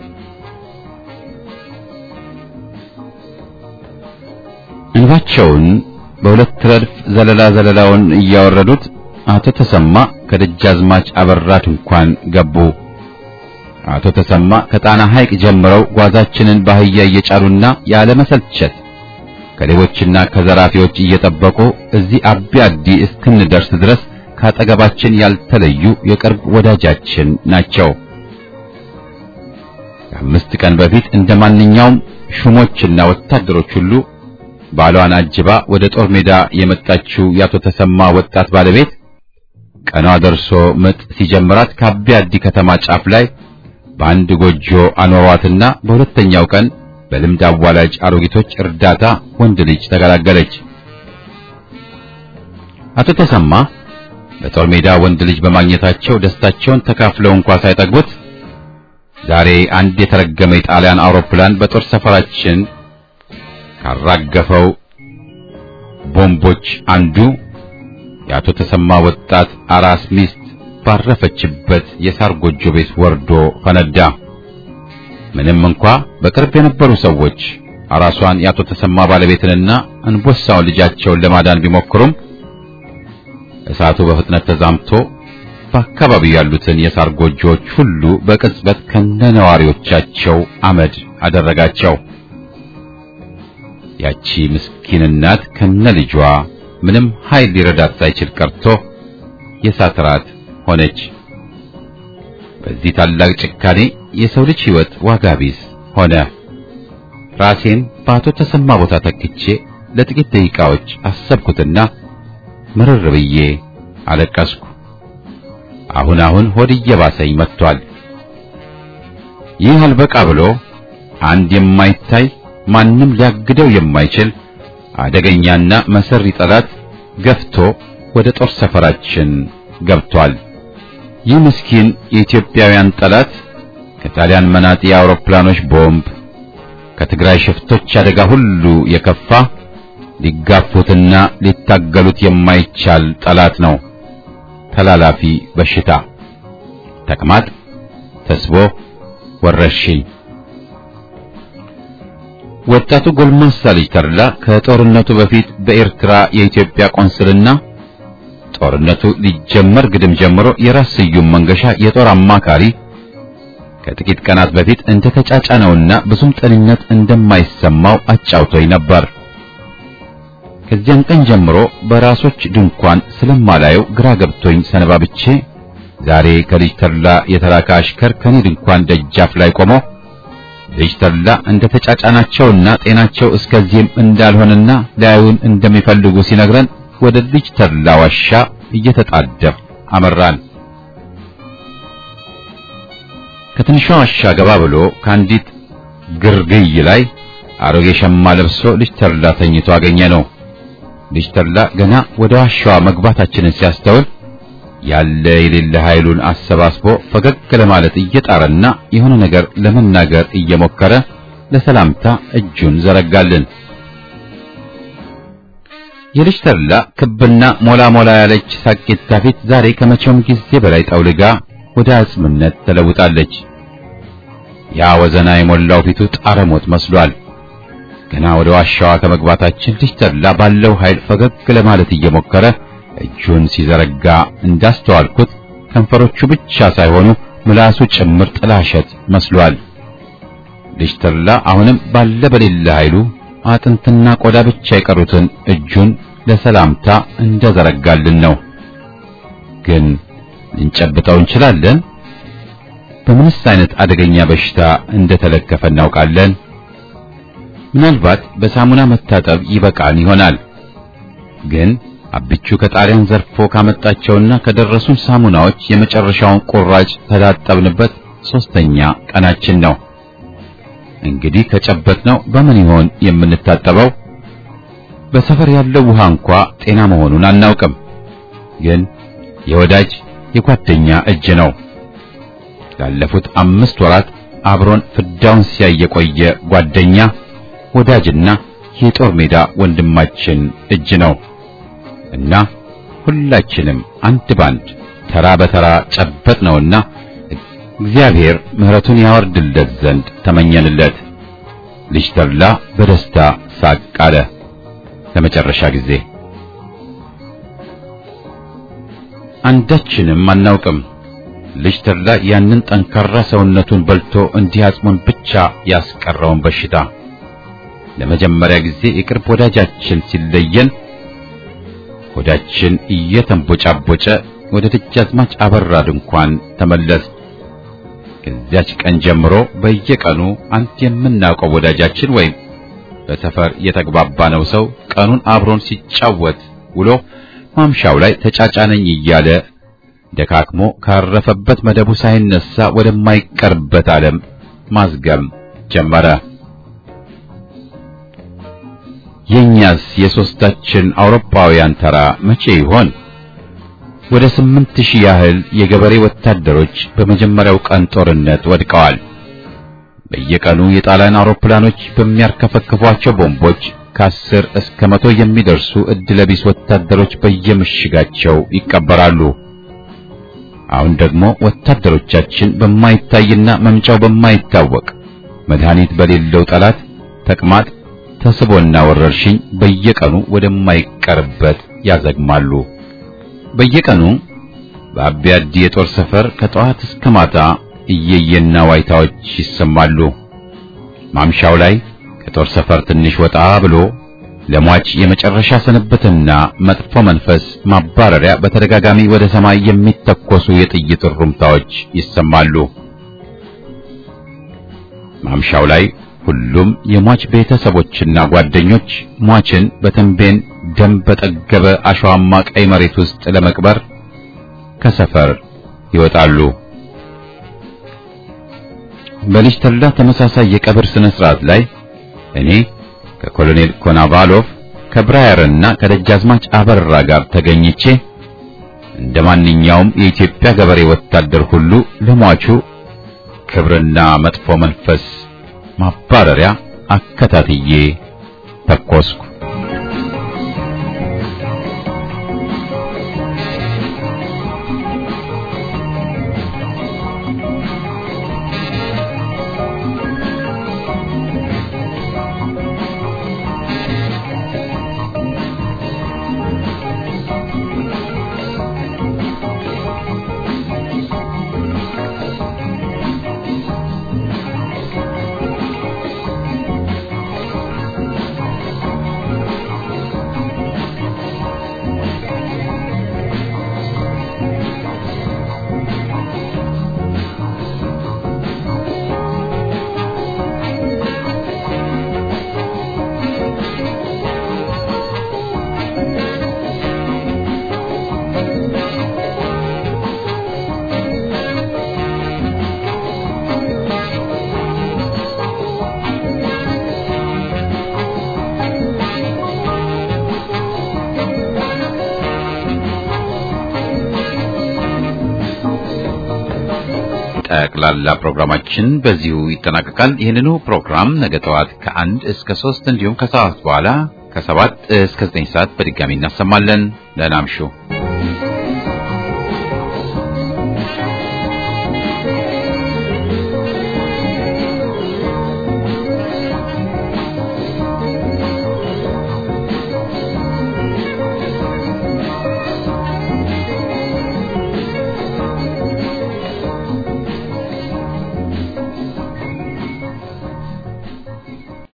እንባቸውን በሁለት ረድፍ ዘለላ ዘለላውን እያወረዱት አቶ ተሰማ ከደጃዝማች አበራት እንኳን ገቡ። አቶ ተሰማ ከጣና ሐይቅ ጀምረው ጓዛችንን ባህያ እየጫኑና ያለ መሰልቸት ከሌቦችና ከዘራፊዎች እየጠበቁ እዚህ አቢ አዲ እስክንደርስ ድረስ ካጠገባችን ያልተለዩ የቅርብ ወዳጃችን ናቸው። ከአምስት ቀን በፊት እንደማንኛውም ሹሞችና ወታደሮች ሁሉ ባሏን አጅባ ወደ ጦር ሜዳ የመጣችው ያቶ ተሰማ ወጣት ባለቤት ቀኗ ደርሶ ምጥ ሲጀምራት ከአቢ አዲ ከተማ ጫፍ ላይ በአንድ ጎጆ አኖሯትና በሁለተኛው ቀን በልምድ አዋላጅ አሮጊቶች እርዳታ ወንድ ልጅ ተገላገለች። አቶ ተሰማ በጦር ሜዳ ወንድ ልጅ በማግኘታቸው ደስታቸውን ተካፍለው እንኳን ሳይጠግቡት ዛሬ አንድ የተረገመ የጣሊያን አውሮፕላን በጦር ሰፈራችን ካራገፈው ቦምቦች አንዱ የአቶ ተሰማ ወጣት አራስ ሚስት ባረፈችበት የሳር ጎጆ ቤት ወርዶ ፈነዳ። ምንም እንኳ በቅርብ የነበሩ ሰዎች አራሷን የአቶ ተሰማ ባለቤትንና አንበሳውን ልጃቸውን ለማዳን ቢሞክሩም እሳቱ በፍጥነት ተዛምቶ በአካባቢው ያሉትን የሳር ጎጆዎች ሁሉ በቅጽበት ከነነዋሪዎቻቸው አመድ አደረጋቸው። ያቺ ምስኪን እናት ከነልጇ ምንም ኃይል ሊረዳት ሳይችል ቀርቶ የእሳት ራት ሆነች። በዚህ ታላቅ ጭካኔ የሰው ልጅ ሕይወት ዋጋ ቢስ ሆነ። ራሴን በአቶ ተሰማ ቦታ ተክቼ ለጥቂት ደቂቃዎች አሰብኩትና መረር ብዬ አለቀስኩ። አሁን አሁን ሆድ እየባሰኝ መጥቷል። ይህ አልበቃ ብሎ አንድ የማይታይ ማንም ሊያግደው የማይችል አደገኛና መሰሪ ጠላት ገፍቶ ወደ ጦር ሰፈራችን ገብቷል። ይህ ምስኪን የኢትዮጵያውያን ጠላት ከጣሊያን መናጢ አውሮፕላኖች ቦምብ፣ ከትግራይ ሽፍቶች አደጋ ሁሉ የከፋ ሊጋፉትና ሊታገሉት የማይቻል ጠላት ነው። ተላላፊ በሽታ፣ ተቅማጥ፣ ተስቦ፣ ወረርሽኝ። ወጣቱ ጎልማሳ ልጅ ተድላ ከጦርነቱ በፊት በኤርትራ የኢትዮጵያ ቆንስልና ጦርነቱ ሊጀመር ግድም ጀምሮ የራስ ስዩም መንገሻ የጦር አማካሪ ከጥቂት ቀናት በፊት እንደተጫጫነውና ብዙም ጤንነት እንደማይሰማው አጫውቶኝ ነበር። ከዚያን ቀን ጀምሮ በራሶች ድንኳን ስለማላየው ግራ ገብቶኝ ሰነባብቼ ዛሬ ከልጅ ተድላ የተላከ አሽከር ከኔ ድንኳን ደጃፍ ላይ ቆሞ ልጅ ተድላ እንደተጫጫናቸውና ጤናቸው እስከዚህም እንዳልሆነና ሊያዩን እንደሚፈልጉ ሲነግረን ወደ ልጅ ተድላ ዋሻ እየተጣደፍ አመራን። ከትንሿ ዋሻ ገባ ብሎ ከአንዲት ግርግይ ላይ አሮጌ ሸማ ለብሶ ልጅ ተድላ ተኝቶ አገኘ ነው። ልጅ ተድላ ገና ወደ ዋሻዋ መግባታችንን ሲያስተውል ያለ የሌለ ኃይሉን አሰባስቦ ፈገግ ለማለት እየጣረና የሆነ ነገር ለመናገር እየሞከረ ለሰላምታ እጁን ዘረጋልን። የልጅ ተድላ ክብና ሞላ ሞላ ያለች ሳቂታ ፊት ዛሬ ከመቼውም ጊዜ በላይ ጠውልጋ ወደ አጽምነት ተለውጣለች። ያ ወዘና የሞላው ፊቱ ጣረሞት መስሏል። ገና ወደ ዋሻዋ ከመግባታችን ልጅ ተድላ ባለው ኃይል ፈገግ ለማለት እየሞከረ እጁን ሲዘረጋ እንዳስተዋልኩት ከንፈሮቹ ብቻ ሳይሆኑ ምላሱ ጭምር ጥላሸት መስሏል። ልጅ ተድላ አሁንም ባለ በሌለ ኃይሉ አጥንትና ቆዳ ብቻ የቀሩትን እጁን ለሰላምታ እንደዘረጋልን ነው። ግን ልንጨብጠው እንችላለን? በምንስ አይነት አደገኛ በሽታ እንደተለከፈ እናውቃለን? ምናልባት በሳሙና መታጠብ ይበቃን ይሆናል። ግን አብቹ ከጣሊያን ዘርፎ ካመጣቸውና ከደረሱን ሳሙናዎች የመጨረሻውን ቁራጭ ተዳጠብንበት ሶስተኛ ቀናችን ነው። እንግዲህ ከጨበጥነው በምን ይሆን የምንታጠበው? በሰፈር ያለው ውሃ እንኳ ጤና መሆኑን አናውቅም። ግን የወዳጅ የጓደኛ እጅ ነው። ላለፉት አምስት ወራት አብሮን ፍዳውን ሲያይ የቆየ ጓደኛ ወዳጅና የጦር ሜዳ ወንድማችን እጅ ነው እና ሁላችንም አንድ ባንድ ተራ በተራ ጨበጥነውና እግዚአብሔር ምሕረቱን ያወርድለት ዘንድ ተመኘንለት። ልጅ ተድላ በደስታ ሳቅ አለ ለመጨረሻ ጊዜ። አንዳችንም አናውቅም ልጅ ተድላ ያንን ጠንካራ ሰውነቱን በልቶ እንዲህ አጽሙን ብቻ ያስቀረውን በሽታ። ለመጀመሪያ ጊዜ የቅርብ ወዳጃችን ሲለየን ሆዳችን እየተንቦጫቦጨ ወደ ደጃዝማች አበራ ድንኳን ተመለስ። ከዚያች ቀን ጀምሮ በየቀኑ አንድ የምናውቀው ወዳጃችን ወይም በሰፈር የተግባባነው ሰው ቀኑን አብሮን ሲጫወት ውሎ ማምሻው ላይ ተጫጫነኝ እያለ ደካክሞ ካረፈበት መደቡ ሳይነሳ ወደማይቀርበት ዓለም ማዝገም ጀመረ። የኛስ የሶስታችን አውሮፓውያን ተራ መቼ ይሆን? ወደ ስምንት ሺህ ያህል የገበሬ ወታደሮች በመጀመሪያው ቀን ጦርነት ወድቀዋል። በየቀኑ የጣሊያን አውሮፕላኖች በሚያርከፈክፏቸው ቦምቦች ከአስር እስከ መቶ የሚደርሱ እድለቢስ ወታደሮች በየምሽጋቸው ይቀበራሉ። አሁን ደግሞ ወታደሮቻችን በማይታይና መምጫው በማይታወቅ መድኃኒት በሌለው ጠላት ተቅማጥ ተስቦና ወረርሽኝ በየቀኑ ወደማይቀርበት ያዘግማሉ። በየቀኑ በአቢያዲ የጦር ሰፈር ከጠዋት እስከ ማታ እየየና ዋይታዎች ይሰማሉ። ማምሻው ላይ ከጦር ሰፈር ትንሽ ወጣ ብሎ ለሟች የመጨረሻ ሰነበትና መጥፎ መንፈስ ማባረሪያ በተደጋጋሚ ወደ ሰማይ የሚተኮሱ የጥይት ሩምታዎች ይሰማሉ። ማምሻው ላይ ሁሉም የሟች ቤተሰቦችና ጓደኞች ሟችን በተንቤን ደም በጠገበ አሸዋማ ቀይ መሬት ውስጥ ለመቅበር ከሰፈር ይወጣሉ። በልጅ ተድላ ተመሳሳይ የቀብር ስነ ስርዓት ላይ እኔ ከኮሎኔል ኮናቫሎቭ ከብራየርና ከደጃዝማች አበራ ጋር ተገኝቼ እንደማንኛውም የኢትዮጵያ ገበሬ ወታደር ሁሉ ለሟቹ ክብርና መጥፎ መንፈስ ማባረሪያ አከታትዬ ተኮስኩ። ጠቅላላ ፕሮግራማችን በዚሁ ይጠናቀቃል። ይህንኑ ፕሮግራም ነገ ጠዋት ከአንድ እስከ ሶስት እንዲሁም ከሰዓት በኋላ ከሰባት እስከ ዘጠኝ ሰዓት በድጋሚ እናሰማለን። ደህና እምሹ።